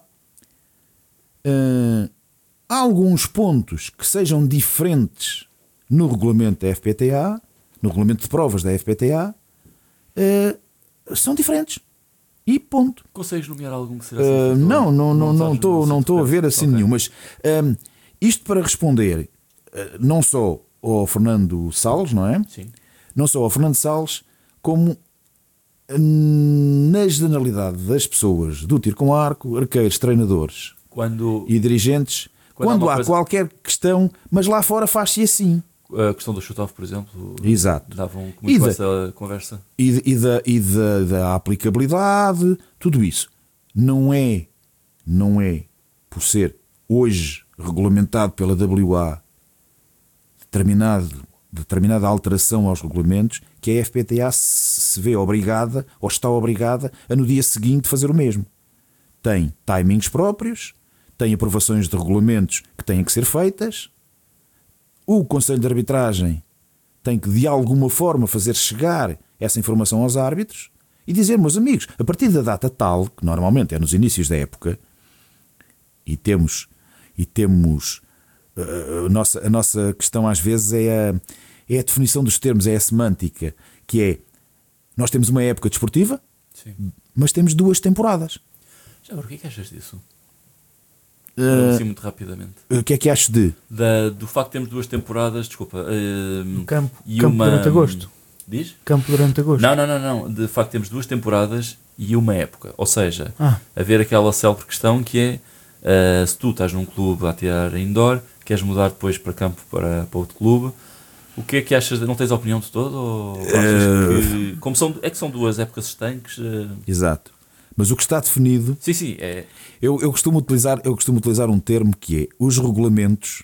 Speaker 2: Há alguns pontos que sejam diferentes no regulamento da FPTA, no regulamento de provas da FPTA, são diferentes. E ponto.
Speaker 1: Consegues nomear algum que seja assim?
Speaker 2: Não estou a ver assim nenhum. Mas isto para responder não só ao Fernando Salles, não é?
Speaker 1: Sim.
Speaker 2: Não só ao Fernando Salles, como na generalidade das pessoas do tiro com arco, arqueiros, treinadores e dirigentes, quando há qualquer questão, mas lá fora faz-se assim.
Speaker 1: A questão do shoot-off, por exemplo,
Speaker 2: Exato.
Speaker 1: davam muito com essa conversa.
Speaker 2: Da aplicabilidade, tudo isso. Não é por ser hoje regulamentado pela WA determinada alteração aos regulamentos que a FPTA se vê obrigada ou está obrigada a no dia seguinte fazer o mesmo. Tem timings próprios, tem aprovações de regulamentos que têm que ser feitas. O Conselho de Arbitragem tem que de alguma forma fazer chegar essa informação aos árbitros e dizer, meus amigos, a partir da data tal, que normalmente é nos inícios da época, e temos a nossa questão às vezes é a definição dos termos, é a semântica, que é, nós temos uma época desportiva,
Speaker 1: Sim.
Speaker 2: mas temos 2 temporadas.
Speaker 1: Já agora, o que é que achas disso? Assim, muito rapidamente.
Speaker 2: O que é que achas
Speaker 1: Do facto de termos 2 temporadas, desculpa.
Speaker 3: No campo,
Speaker 1: e
Speaker 3: campo
Speaker 1: uma...
Speaker 3: durante agosto.
Speaker 1: Diz?
Speaker 3: Campo durante agosto.
Speaker 1: Não. De facto temos 2 temporadas e uma época. Ou seja,
Speaker 3: Ah.
Speaker 1: haver aquela célebre questão que é, se tu estás num clube a atirar indoor, queres mudar depois para campo para outro clube, o que é que achas? Não tens a opinião de todo? Ou achas que, como são 2 épocas estanques?
Speaker 2: Exato. Mas o que está definido...
Speaker 1: Sim, é...
Speaker 2: Eu costumo utilizar um termo que é os regulamentos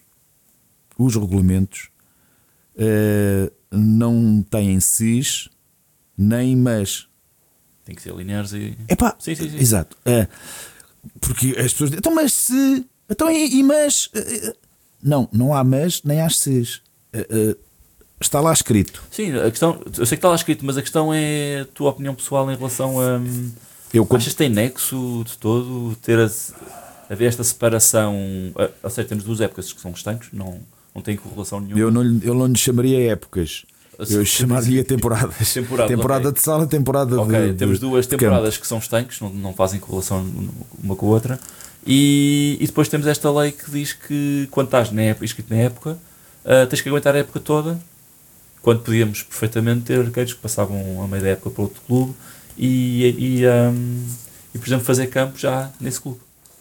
Speaker 2: não têm sis nem mas.
Speaker 1: Tem que ser lineares e...
Speaker 2: Epá,
Speaker 1: Sim.
Speaker 2: exato. Porque as pessoas dizem, então mas se... Então e mas... Não há mas nem há sis. Está lá escrito.
Speaker 1: Sim, a questão... Eu sei que está lá escrito, mas a questão é a tua opinião pessoal em relação a... Achas que tem nexo de todo haver esta separação? Ou seja, temos 2 épocas que são estanques, não têm correlação nenhuma.
Speaker 2: Eu não lhe chamaria épocas. Eu chamaria temporadas. Temporada
Speaker 1: okay.
Speaker 2: de sala, temporada de...
Speaker 1: Temos 2 temporadas que são estanques, não fazem correlação uma com a outra. E depois temos esta lei que diz que quando estás inscrito na época, tens que aguentar a época toda, quando podíamos perfeitamente ter arqueiros que passavam a meio da época para outro clube e por exemplo, fazer campo já nesse clube.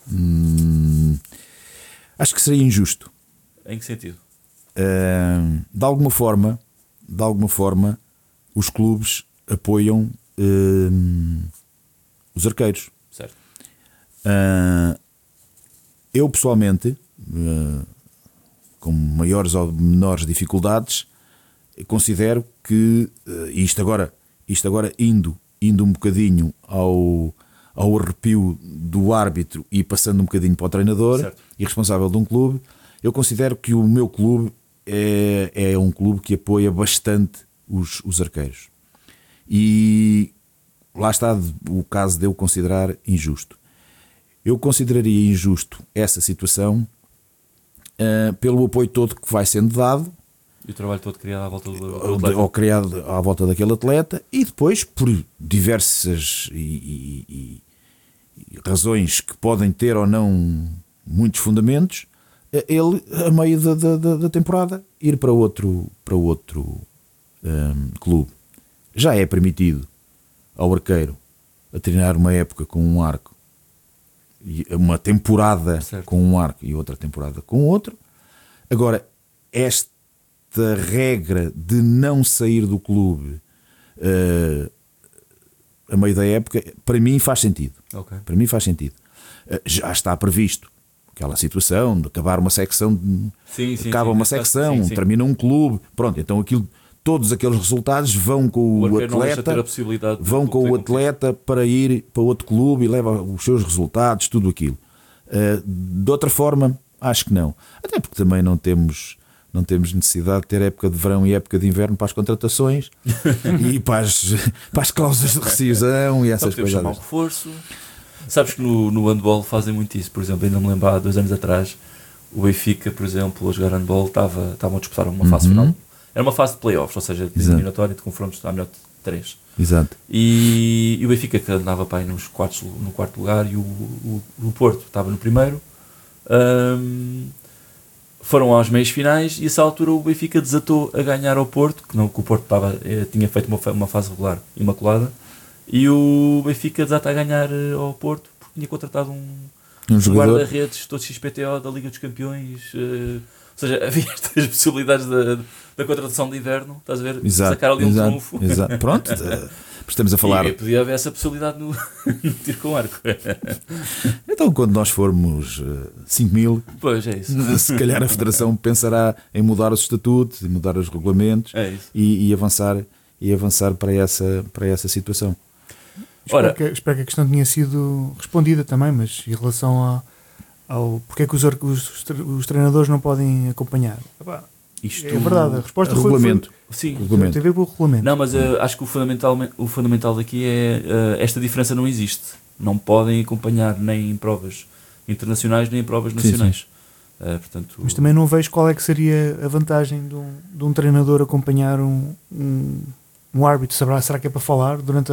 Speaker 2: Acho que seria injusto.
Speaker 1: Em que sentido?
Speaker 2: De alguma forma, os clubes apoiam os arqueiros.
Speaker 1: Certo.
Speaker 2: Eu pessoalmente, com maiores ou menores dificuldades, considero que isto agora indo um bocadinho ao arrepio do árbitro e passando um bocadinho para o treinador, certo, e responsável de um clube, eu considero que o meu clube é um clube que apoia bastante os arqueiros. E lá está o caso de eu considerar injusto. Eu consideraria injusto essa situação pelo apoio todo que vai sendo dado.
Speaker 1: E o trabalho todo criado à volta do atleta.
Speaker 2: Ou criado à volta daquele atleta, e depois, por diversas razões que podem ter ou não muitos fundamentos, ele, a meio da temporada, ir para outro clube. Já é permitido ao arqueiro a treinar uma época com um arco, uma temporada, certo, com um arco e outra temporada com outro. Agora, esta regra de não sair do clube a meio da época, para mim faz sentido.
Speaker 1: Okay.
Speaker 2: Para mim faz sentido. Já está previsto aquela situação de acabar uma secção, acaba uma secção, termina um clube, pronto, então todos aqueles resultados vão com o atleta, para ir para outro clube e leva os seus resultados, tudo aquilo. De outra forma, acho que não. Até porque também não temos necessidade de ter época de verão e época de inverno para as contratações e para as cláusulas de rescisão e essas coisas.
Speaker 1: Chamar um reforço. Sabes que no handball fazem muito isso. Por exemplo, ainda me lembro há 2 anos atrás, o Benfica, por exemplo, a jogar handball, estavam a disputar uma fase final. Era uma fase de playoffs, ou seja, de eliminatória, de confrontos à melhor de 3.
Speaker 2: Exato.
Speaker 1: E o Benfica que andava para aí no quarto lugar, e o Porto estava no primeiro. Foram às meias finais e a essa altura o Benfica desatou a ganhar ao Porto, que o Porto tinha feito uma fase regular imaculada, e o Benfica desata a ganhar ao Porto porque tinha contratado um
Speaker 2: jogador,
Speaker 1: guarda-redes todo XPTO da Liga dos Campeões, ou seja, havia estas possibilidades da contratação de inverno, estás a ver?
Speaker 2: Exato,
Speaker 1: Sacar ali um
Speaker 2: exato,
Speaker 1: trunfo.
Speaker 2: exato. Pronto, estamos a falar.
Speaker 1: E podia haver essa possibilidade no tiro com arco.
Speaker 2: Então, quando nós formos 5.000,
Speaker 1: Pois é isso.
Speaker 2: se calhar a Federação pensará em mudar os estatutos, em mudar os regulamentos
Speaker 1: É isso.
Speaker 2: e avançar para essa situação.
Speaker 1: Ora,
Speaker 3: Espero que a questão tenha sido respondida também, mas em relação ao porque é que os treinadores não podem acompanhar. Epá,
Speaker 1: isto
Speaker 3: é verdade, a resposta foi
Speaker 2: Regulamento.
Speaker 1: Sim.
Speaker 2: Regulamento.
Speaker 3: tem a ver com o regulamento.
Speaker 1: Não, mas acho que o fundamental daqui é esta diferença não existe. Não podem acompanhar nem em provas internacionais nem em provas nacionais. Portanto,
Speaker 3: Mas também não vejo qual é que seria a vantagem de um treinador acompanhar um árbitro. Será que é para falar durante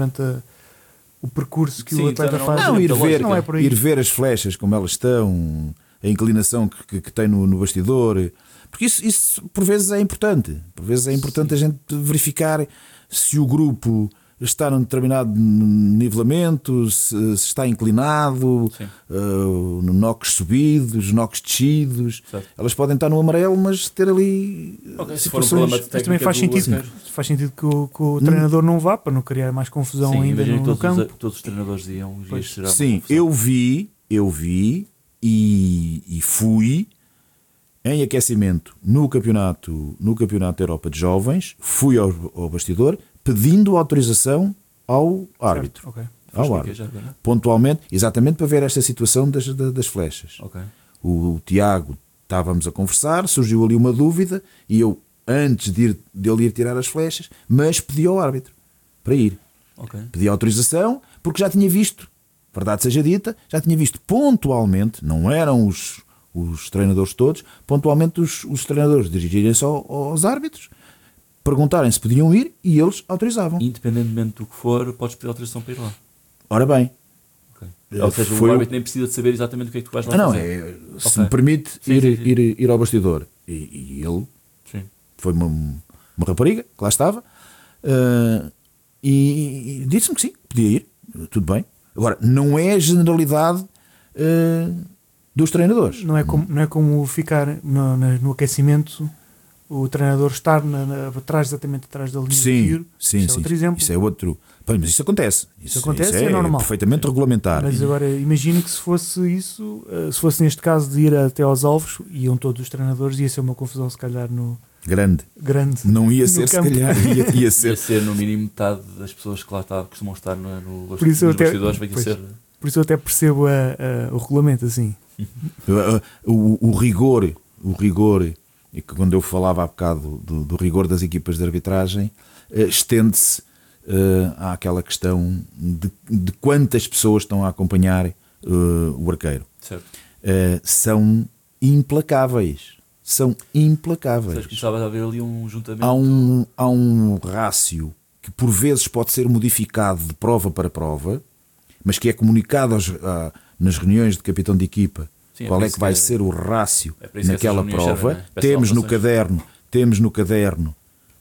Speaker 3: o percurso que
Speaker 1: Sim,
Speaker 3: o atleta
Speaker 1: então
Speaker 3: faz?
Speaker 2: Não,
Speaker 3: Não é por aí.
Speaker 2: ir ver as flechas como elas estão, a inclinação que tem no bastidor, porque isso por vezes é importante. Por vezes é importante a gente verificar se o grupo está num determinado nivelamento, se está inclinado, no knocks subidos, knocks descidos.
Speaker 1: certo.
Speaker 2: Elas podem estar no amarelo, mas ter ali
Speaker 1: Se for um
Speaker 2: situações.
Speaker 1: problema de
Speaker 3: Mas também
Speaker 1: técnica
Speaker 3: faz
Speaker 1: do
Speaker 3: sentido,
Speaker 1: arqueiro.
Speaker 3: faz sentido que o treinador não vá para não criar mais confusão
Speaker 1: Sim,
Speaker 3: ainda
Speaker 1: imagina
Speaker 3: no
Speaker 1: que
Speaker 3: campo.
Speaker 1: todos os treinadores iam e
Speaker 3: Pois.
Speaker 1: isto será uma
Speaker 2: Sim,
Speaker 1: confusão.
Speaker 2: eu vi e fui em aquecimento no campeonato da Europa de Jovens, fui ao bastidor pedindo autorização ao árbitro.
Speaker 3: Ok.
Speaker 1: Foste
Speaker 2: Ao
Speaker 1: para quê
Speaker 2: árbitro.
Speaker 1: já agora?
Speaker 2: Pontualmente, exatamente para ver esta situação das flechas.
Speaker 1: Ok.
Speaker 2: O Tiago, estávamos a conversar, surgiu ali uma dúvida e eu, antes de ele ir tirar as flechas, mas pedi ao árbitro para ir.
Speaker 1: Ok.
Speaker 2: Pedi autorização porque já tinha visto, verdade seja dita, já tinha visto pontualmente, não eram os treinadores todos, pontualmente os treinadores dirigirem-se aos árbitros, perguntarem se podiam ir e eles autorizavam.
Speaker 1: Independentemente do que for, podes pedir autorização para ir lá.
Speaker 2: Ora bem,
Speaker 1: Ok. Ou seja,
Speaker 2: foi
Speaker 1: o
Speaker 2: o-
Speaker 1: árbitro nem precisa de saber exatamente o que é que tu vais lá
Speaker 2: não,
Speaker 1: fazer.
Speaker 2: se
Speaker 1: Ok.
Speaker 2: me permite
Speaker 1: Sim, sim, sim.
Speaker 2: ir ao bastidor. E ele
Speaker 1: Sim.
Speaker 2: foi uma rapariga que lá estava e disse-me que sim, podia ir, tudo bem. Agora, não é a generalidade dos treinadores.
Speaker 3: Não é como ficar no aquecimento, o treinador estar exatamente atrás da linha de tiro.
Speaker 2: Sim,
Speaker 3: Isso é outro exemplo.
Speaker 2: Isso é outro. Bem, mas isso acontece.
Speaker 3: Isso acontece e é normal.
Speaker 2: Perfeitamente regulamentar.
Speaker 3: Mas agora imagino que se fosse isso, se fosse neste caso de ir até aos alvos, iam todos os treinadores, ia ser uma confusão se calhar
Speaker 2: Grande.
Speaker 3: grande.
Speaker 2: Não ia
Speaker 3: no
Speaker 2: ser, se
Speaker 3: campo.
Speaker 2: calhar, ia
Speaker 1: Ia
Speaker 2: ser.
Speaker 1: ser no mínimo metade das pessoas que lá costumam estar
Speaker 3: Por isso eu
Speaker 1: nos
Speaker 3: até-
Speaker 1: bastidores. Vai
Speaker 3: pois.
Speaker 1: ser...
Speaker 3: Por isso eu até percebo o regulamento assim.
Speaker 2: O rigor, e que quando eu falava há bocado do rigor das equipas de arbitragem, estende-se àquela questão de quantas pessoas estão a acompanhar o arqueiro.
Speaker 1: Certo.
Speaker 2: São implacáveis. São implacáveis.
Speaker 1: Sabes que começava a haver ali um juntamento.
Speaker 2: Há um rácio que por vezes pode ser modificado de prova para prova, mas que é comunicado nas reuniões de capitão de equipa.
Speaker 1: Sim,
Speaker 2: Qual
Speaker 1: por
Speaker 2: é
Speaker 1: isso
Speaker 2: que vai
Speaker 1: que-
Speaker 2: ser o rácio
Speaker 1: é por isso que
Speaker 2: naquela
Speaker 1: essas reuniões
Speaker 2: prova.
Speaker 1: servem, né? Peçam
Speaker 2: Temos no caderno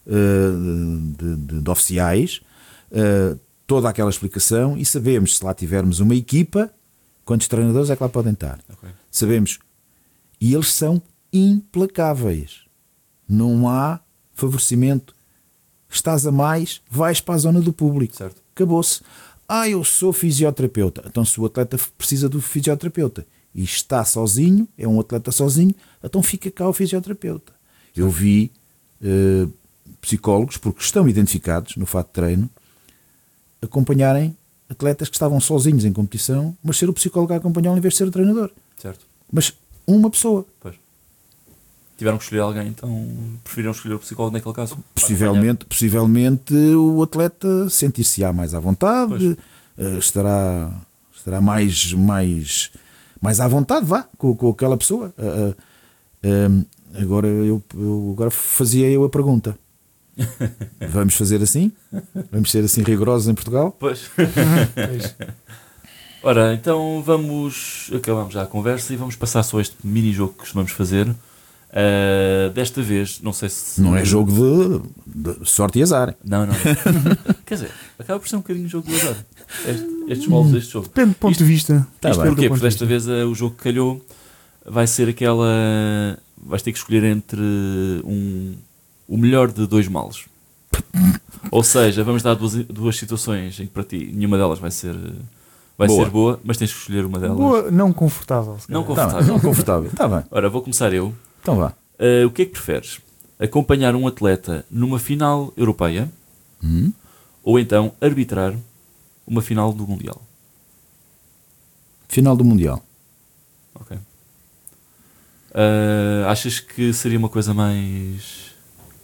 Speaker 2: de oficiais toda aquela explicação e sabemos, se lá tivermos uma equipa, quantos treinadores é que lá podem estar.
Speaker 1: Ok.
Speaker 2: Sabemos. E eles são implacáveis. Não há favorecimento. Estás a mais, vais para a zona do público.
Speaker 1: Certo.
Speaker 2: Acabou-se. Eu sou fisioterapeuta. Então, se o atleta precisa do fisioterapeuta e está sozinho, é um atleta sozinho, então fica cá o fisioterapeuta. Eu vi psicólogos, porque estão identificados no fato de treino, acompanharem atletas que estavam sozinhos em competição, mas ser o psicólogo a acompanhá-lo em vez de ser o treinador.
Speaker 1: Certo.
Speaker 2: Mas uma pessoa.
Speaker 1: Pois. Tiveram que escolher alguém, então preferiram escolher o psicólogo naquele caso.
Speaker 2: Possivelmente o atleta sentir-se-á mais à vontade, estará mais à vontade, vá, com aquela pessoa. Agora agora fazia eu a pergunta. Vamos fazer assim? Vamos ser assim rigorosos em Portugal?
Speaker 1: Pois.
Speaker 3: Pois.
Speaker 1: Ora, então acabamos já a conversa e vamos passar só este mini-jogo que costumamos fazer. Desta vez, não sei se...
Speaker 2: Não é jogo de sorte e azar.
Speaker 1: Não. Quer dizer, acaba por ser um bocadinho jogo do azar. Estes moldes deste jogo.
Speaker 3: Depende do ponto de vista.
Speaker 2: Tá
Speaker 1: Isto
Speaker 2: bem.
Speaker 1: porquê?
Speaker 3: Do ponto
Speaker 1: Porque
Speaker 3: de
Speaker 1: desta vez o jogo que calhou vai ser vais ter que escolher entre o melhor de dois males. Ou seja, vamos dar duas situações em que para ti nenhuma delas vai ser boa, mas tens que escolher uma delas.
Speaker 3: Boa, não confortável.
Speaker 1: Não
Speaker 2: Tá
Speaker 1: confortável.
Speaker 2: bem, não confortável. Está bem.
Speaker 1: Ora, vou começar eu.
Speaker 2: Então vá.
Speaker 1: O que é que preferes? Acompanhar um atleta numa final europeia ou então arbitrar uma final do Mundial?
Speaker 2: Final do Mundial.
Speaker 1: Ok. Achas que seria uma coisa mais...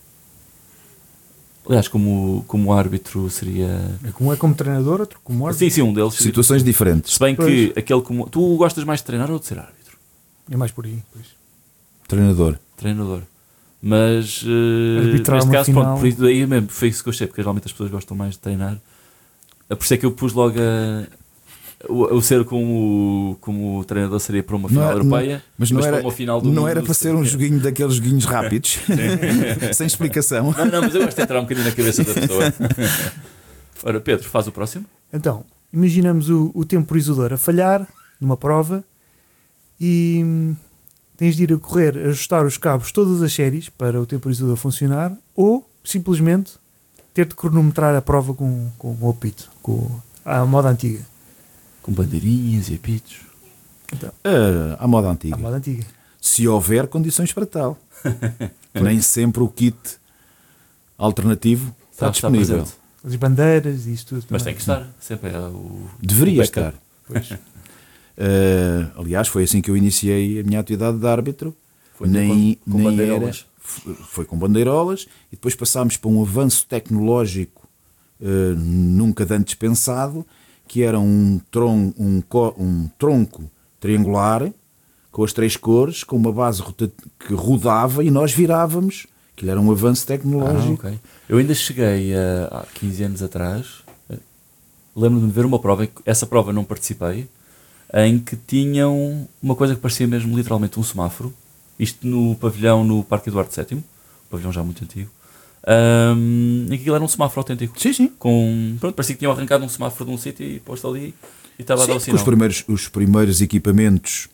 Speaker 1: Aliás, como árbitro seria...
Speaker 3: Um é como treinador, outro como árbitro.
Speaker 1: Sim, um deles.
Speaker 2: Situações diferentes.
Speaker 1: Se bem que aquele como... Tu gostas mais de treinar ou de ser árbitro?
Speaker 3: É mais por aí. Pois.
Speaker 2: Treinador.
Speaker 1: Treinador. Mas
Speaker 3: Arbitrar
Speaker 1: neste
Speaker 3: uma
Speaker 1: caso,
Speaker 3: final...
Speaker 1: pronto, por isso aí mesmo, foi isso que eu achei, porque geralmente as pessoas gostam mais de treinar. Por isso é que eu pus logo o ser como treinador seria para uma final europeia,
Speaker 2: mas não era,
Speaker 1: para uma final do
Speaker 2: não
Speaker 1: mundo
Speaker 2: era para ser um joguinho daqueles joguinhos rápidos, sem explicação.
Speaker 1: Não, mas eu gosto de entrar um bocadinho na cabeça da pessoa. Ora, Pedro, faz o próximo.
Speaker 3: Então, imaginamos o temporizador a falhar numa prova e tens de ir a correr, ajustar os cabos todas as séries para o temporizador funcionar ou simplesmente ter de cronometrar a prova com o apito, com a moda antiga.
Speaker 1: Com bandeirinhas e apitos.
Speaker 3: Então,
Speaker 2: À moda antiga.
Speaker 3: a moda antiga.
Speaker 2: Se houver condições para tal. Nem sempre o kit alternativo está disponível.
Speaker 1: presente.
Speaker 3: As bandeiras e isso tudo.
Speaker 1: Mas
Speaker 3: também.
Speaker 1: tem que estar. Sempre é
Speaker 2: Deveria
Speaker 1: o
Speaker 2: estar.
Speaker 1: backup.
Speaker 3: Pois.
Speaker 2: Aliás, foi assim que eu iniciei a minha atividade de árbitro.
Speaker 1: Foi com bandeirolas.
Speaker 2: Foi com bandeirolas e depois passámos para um avanço tecnológico nunca antes pensado, que era um tronco triangular com as três cores, com uma base que rodava e nós virávamos. Aquilo era um avanço tecnológico.
Speaker 1: Ok. Eu ainda cheguei há 15 anos atrás, lembro-me de ver uma prova, essa prova não participei, em que tinham uma coisa que parecia mesmo literalmente um semáforo, isto no pavilhão no Parque Eduardo VII, um pavilhão já muito antigo, e aquilo era um semáforo autêntico.
Speaker 2: Sim.
Speaker 1: Pronto, parecia que tinham arrancado um semáforo de um sítio e posto ali e estava a dar o sinal.
Speaker 2: Os primeiros equipamentos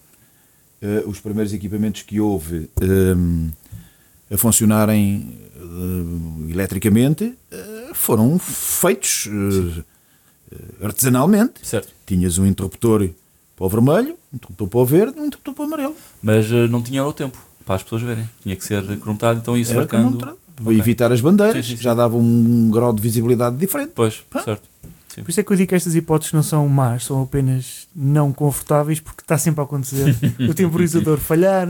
Speaker 2: que houve a funcionarem eletricamente foram feitos artesanalmente.
Speaker 1: Certo.
Speaker 2: Tinhas um interruptor para o vermelho, um interruptor para o verde, um interruptor para o amarelo.
Speaker 1: Mas não tinha o tempo para as pessoas verem. Tinha que ser cronometrado, então isso
Speaker 2: Era
Speaker 1: marcando.
Speaker 2: cronometrado. Para evitar as bandeiras,
Speaker 1: Sim.
Speaker 2: já dava um grau de visibilidade diferente.
Speaker 1: Pois, certo.
Speaker 3: Por isso é que eu digo que estas hipóteses não são más, são apenas não confortáveis, porque está sempre a acontecer o temporizador falhar.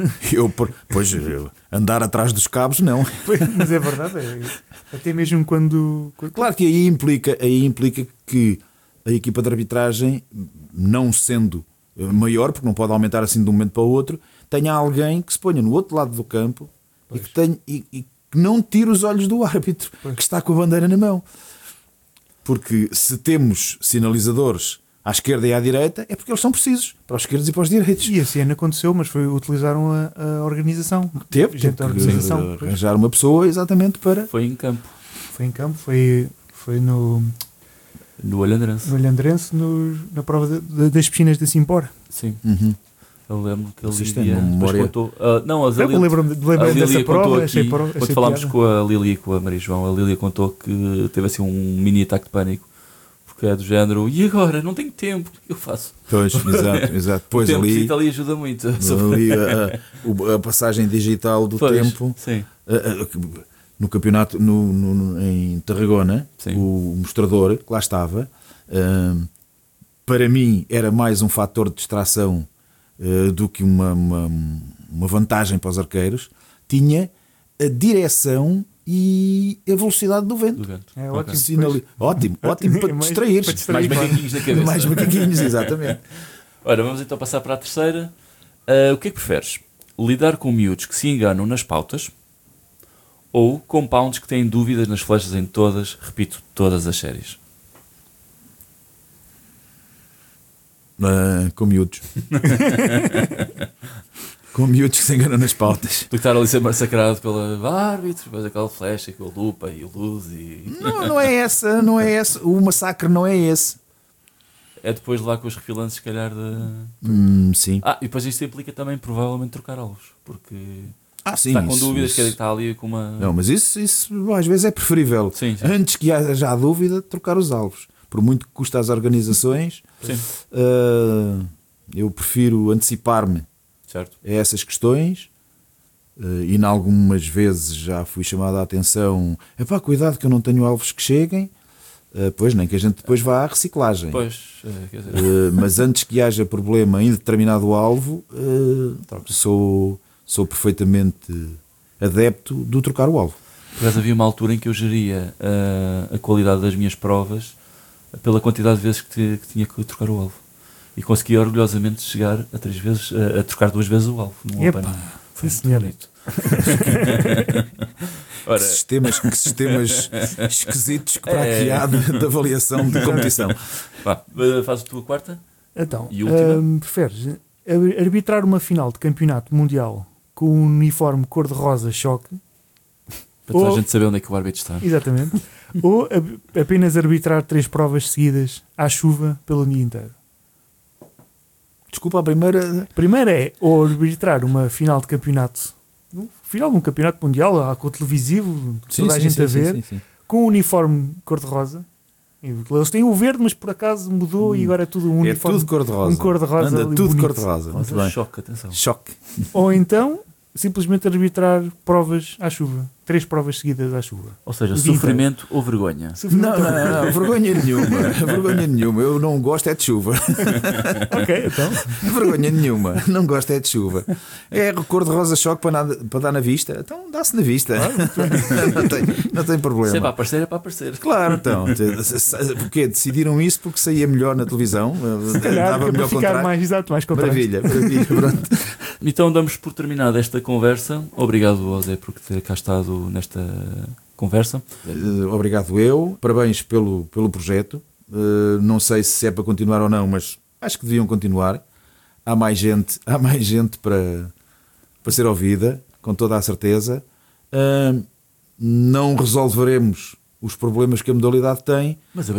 Speaker 2: Andar atrás dos cabos, não.
Speaker 3: Mas é verdade, até mesmo quando...
Speaker 2: Claro que aí implica que a equipa de arbitragem, não sendo maior, porque não pode aumentar assim de um momento para o outro, tenha alguém que se ponha no outro lado do campo e que não tire os olhos do árbitro, que está com a bandeira na mão. Porque se temos sinalizadores à esquerda e à direita, é porque eles são precisos, para os esquerdos e para os direitos.
Speaker 3: E esse ano aconteceu, mas utilizaram a organização.
Speaker 2: Teve
Speaker 3: Gente
Speaker 2: que
Speaker 3: da organização.
Speaker 2: arranjar uma pessoa exatamente para...
Speaker 1: Foi em campo.
Speaker 3: Foi em campo, foi no
Speaker 1: Olhandrense.
Speaker 3: no Olhandrense, na prova das piscinas da Simpor.
Speaker 1: Sim.
Speaker 2: Uhum.
Speaker 1: Eu lembro que ele
Speaker 2: Vocês têm
Speaker 1: dizia,
Speaker 2: uma memória-
Speaker 1: depois contou. Não, as
Speaker 3: Eu lembro-me dessa prova, achei
Speaker 1: quando falámos
Speaker 3: piada.
Speaker 1: com a Lili e com a Maria João, a Lili contou que teve assim um mini ataque de pânico, porque é do género, e agora? Não tenho tempo, o que eu faço?
Speaker 2: Pois, exato.
Speaker 1: O
Speaker 2: Pois
Speaker 1: tempo
Speaker 2: ali,
Speaker 1: ali ajuda muito.
Speaker 2: ali a passagem digital do
Speaker 1: Pois,
Speaker 2: tempo.
Speaker 1: Sim.
Speaker 2: No campeonato em Tarragona,
Speaker 1: Sim.
Speaker 2: o mostrador que lá estava, para mim era mais um fator de distração do que uma vantagem para os arqueiros. Tinha a direção e a velocidade do vento.
Speaker 1: Do vento.
Speaker 3: É
Speaker 1: Ok.
Speaker 3: ótimo.
Speaker 2: Ótimo para te distrair.
Speaker 3: para distrair.
Speaker 1: Mais macaquinhos na cabeça.
Speaker 2: Mais macaquinhos, exatamente.
Speaker 1: Ora, vamos então passar para a terceira. O que é que preferes? Lidar com miúdos que se enganam nas pautas ou compounds que têm dúvidas nas flechas em todas, repito, todas as séries?
Speaker 2: Com miúdos. Com miúdos que se enganam nas pautas.
Speaker 1: Do que estar ali a ser massacrado pela árbitro, depois aquela flecha com a lupa e a luz e...
Speaker 2: Não é essa. O massacre não é esse.
Speaker 1: É depois lá com os refilantes, se calhar, de...
Speaker 2: Sim.
Speaker 1: E depois isto implica também, provavelmente, trocar alvos. Porque
Speaker 2: Sim,
Speaker 1: está com dúvidas, quer dizer que está ali com uma...
Speaker 2: Não, mas isso às vezes é preferível.
Speaker 1: Sim.
Speaker 2: Antes que haja a dúvida, trocar os alvos. Por muito que custa às organizações, eu prefiro antecipar-me
Speaker 1: Certo.
Speaker 2: a essas questões. E em algumas vezes já fui chamado a atenção: cuidado que eu não tenho alvos que cheguem. Pois, nem que a gente depois vá à reciclagem.
Speaker 1: Pois, quer dizer...
Speaker 2: Mas antes que haja problema em determinado alvo, sou perfeitamente adepto do trocar o alvo.
Speaker 1: Mas havia uma altura em que eu geria a qualidade das minhas provas pela quantidade de vezes que tinha que trocar o alvo. E consegui orgulhosamente chegar a 3 vezes, a trocar 2 vezes o alvo.
Speaker 3: Foi senhor.
Speaker 1: Bonito. Ora,
Speaker 2: que sistemas esquisitos que para aqui há de avaliação de competição.
Speaker 1: Faz a tua quarta?
Speaker 3: Então,
Speaker 1: e última?
Speaker 3: preferes arbitrar uma final de campeonato mundial com um uniforme cor-de-rosa choque?
Speaker 1: Para toda a gente saber onde é que o árbitro está.
Speaker 3: Exatamente. Ou apenas arbitrar 3 provas seguidas à chuva pelo dia inteiro?
Speaker 2: Desculpa, a primeira...
Speaker 3: A primeira é ou arbitrar uma final de campeonato, final de um campeonato mundial, com o televisivo, toda a gente a ver, com um uniforme cor-de-rosa. Eles têm o verde, mas por acaso mudou e agora é tudo um uniforme.
Speaker 2: É tudo cor-de-rosa.
Speaker 3: Um cor-de-rosa.
Speaker 2: Anda tudo cor-de-rosa. Muito bem.
Speaker 1: Choque, atenção.
Speaker 2: Choque.
Speaker 3: Ou então, simplesmente arbitrar provas à chuva. 3 provas seguidas à chuva.
Speaker 1: Ou seja, sofrimento ou vergonha?
Speaker 2: Não, vergonha nenhuma. Vergonha nenhuma. Eu não gosto é de chuva.
Speaker 3: Ok, então.
Speaker 2: Vergonha nenhuma. Não gosto é de chuva. É cor-de-rosa choque para dar na vista. Então dá-se na vista. Não tem problema.
Speaker 1: Se é para aparecer, é para aparecer.
Speaker 2: Claro, então. Porque decidiram isso porque saía melhor na televisão. Dava melhor
Speaker 3: ficar mais contraste.
Speaker 2: Maravilha. Pronto.
Speaker 1: Então damos por terminada esta conversa. Obrigado, José, por ter cá estado nesta conversa.
Speaker 2: Obrigado eu. Parabéns pelo projeto. Não sei se é para continuar ou não, mas acho que deviam continuar. Há mais gente para ser ouvida, com toda a certeza. Não resolveremos os problemas que a modalidade tem,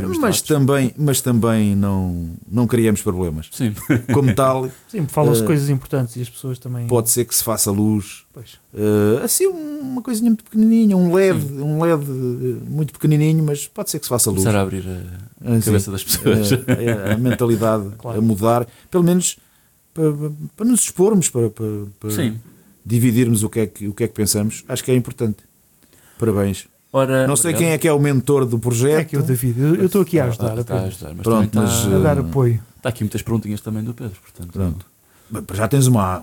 Speaker 2: mas também não criamos problemas.
Speaker 1: Sim.
Speaker 2: Como tal,
Speaker 3: sim, falam-se coisas importantes e as pessoas também...
Speaker 2: Pode ser que se faça luz. Assim uma coisinha muito pequenininha, um LED muito pequenininho, mas pode ser que se faça luz.
Speaker 1: Começar a abrir a cabeça das pessoas.
Speaker 2: A mentalidade a mudar, pelo menos para nos expormos, para dividirmos o que é que pensamos. Acho que é importante. Parabéns.
Speaker 1: Ora,
Speaker 2: não sei quem é que é o mentor do projeto.
Speaker 3: É que o David. Eu estou aqui a ajudar.
Speaker 1: Mas
Speaker 3: a dar apoio.
Speaker 1: Está aqui muitas perguntinhas também do Pedro. Portanto.
Speaker 2: Já tens uma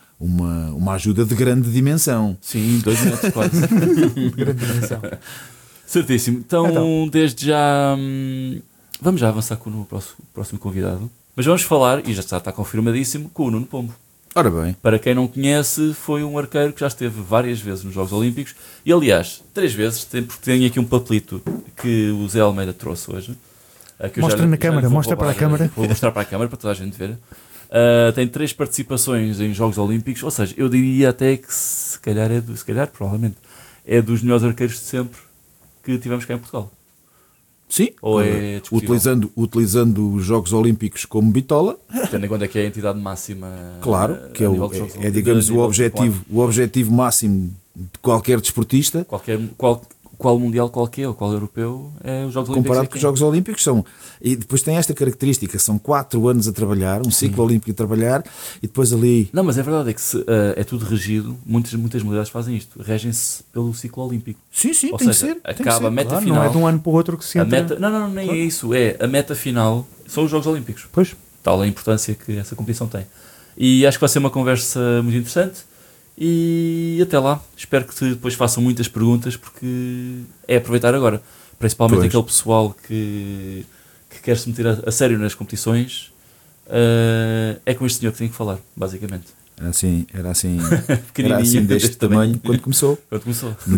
Speaker 2: ajuda de grande dimensão.
Speaker 1: Sim, 2 metros quase.
Speaker 3: De grande dimensão.
Speaker 1: Certíssimo. Então, desde já, vamos já avançar com o próximo convidado. Mas vamos falar, e já está confirmadíssimo, com o Nuno Pombo.
Speaker 2: Ora bem.
Speaker 1: Para quem não conhece, foi um arqueiro que já esteve várias vezes nos Jogos Olímpicos e, aliás, 3 vezes, porque tem aqui um papelito que o Zé Almeida trouxe hoje.
Speaker 3: Mostra na câmara, mostra para a câmara.
Speaker 1: Vou mostrar para a câmara para toda a gente ver. Tem 3 participações em Jogos Olímpicos, ou seja, eu diria até que provavelmente é dos melhores arqueiros de sempre que tivemos cá em Portugal.
Speaker 2: Sim,
Speaker 1: ou é
Speaker 2: utilizando os Jogos Olímpicos como bitola.
Speaker 1: Tendo em conta que é a entidade máxima.
Speaker 2: Claro, que é digamos, o objetivo máximo de qualquer desportista.
Speaker 1: Qual mundial qualquer, ou qual europeu, é os Jogos Olímpicos.
Speaker 2: Comparado com os Jogos Olímpicos são... E depois tem esta característica, são 4 anos a trabalhar, um ciclo olímpico a trabalhar, e depois ali...
Speaker 1: Não, mas é verdade, é que é tudo regido, muitas modalidades fazem isto, regem-se pelo ciclo olímpico.
Speaker 2: Sim,
Speaker 1: ou
Speaker 2: tem
Speaker 1: seja,
Speaker 2: que ser.
Speaker 1: Acaba a meta final...
Speaker 3: Não é de um ano para o outro que se entra...
Speaker 1: Nem é isso, é a meta final, são os Jogos Olímpicos.
Speaker 3: Pois.
Speaker 1: Tal a importância que essa competição tem. E acho que vai ser uma conversa muito interessante. E até lá, espero que depois façam muitas perguntas, porque é aproveitar agora, principalmente aquele pessoal que quer se meter a sério nas competições. É com este senhor que tem que falar, basicamente.
Speaker 2: Era assim deste tamanho quando começou. No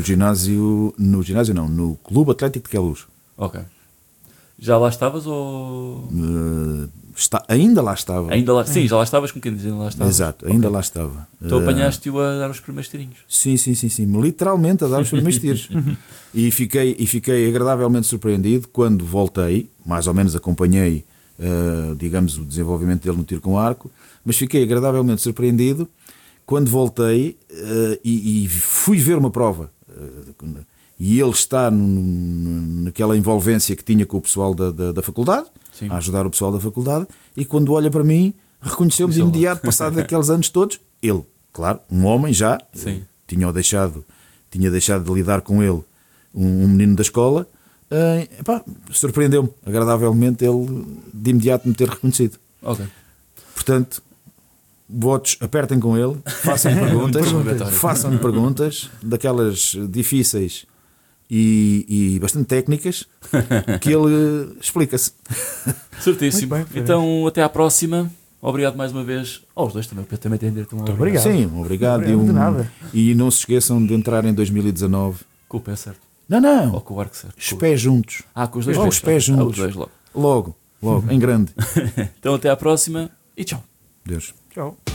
Speaker 2: Clube Atlético de Queluz.
Speaker 1: Ok. Já lá estavas ou...
Speaker 2: Ainda lá estava.
Speaker 1: Sim, já lá estavas, com quem diz, ainda lá estavas.
Speaker 2: Exato, ainda lá estava.
Speaker 1: Tu apanhaste-o a dar os primeiros tirinhos.
Speaker 2: Sim, literalmente a dar os primeiros tiros. E fiquei agradavelmente surpreendido quando voltei, mais ou menos acompanhei, digamos, o desenvolvimento dele no tiro com arco, mas fiquei agradavelmente surpreendido quando voltei e fui ver uma prova, e ele está naquela envolvência que tinha com o pessoal da faculdade,
Speaker 1: Sim.
Speaker 2: a ajudar o pessoal da faculdade, e quando olha para mim, reconheceu-me de imediato, passado aqueles anos todos. Ele, claro, um homem já, tinha deixado de lidar com ele, um menino da escola, surpreendeu-me agradavelmente ele de imediato me ter reconhecido.
Speaker 1: Ok.
Speaker 2: Portanto, votos, apertem com ele, façam-lhe perguntas daquelas difíceis e bastante técnicas, que ele explica-se.
Speaker 1: Certíssimo.
Speaker 3: Muito bem,
Speaker 1: Então, até à próxima. Obrigado mais uma vez aos dois também. Eu também tenho direito a um
Speaker 3: obrigado.
Speaker 2: Sim, obrigado.
Speaker 3: De nada.
Speaker 2: E não se esqueçam de entrar em 2019.
Speaker 1: Com o pé certo.
Speaker 2: Não.
Speaker 1: Ou com o arco certo.
Speaker 2: Os pés juntos.
Speaker 1: Com os dois
Speaker 2: Os pés juntos.
Speaker 1: Os dois logo.
Speaker 2: Logo, em grande.
Speaker 1: Então, até à próxima e tchau.
Speaker 2: Deus.
Speaker 3: Tchau.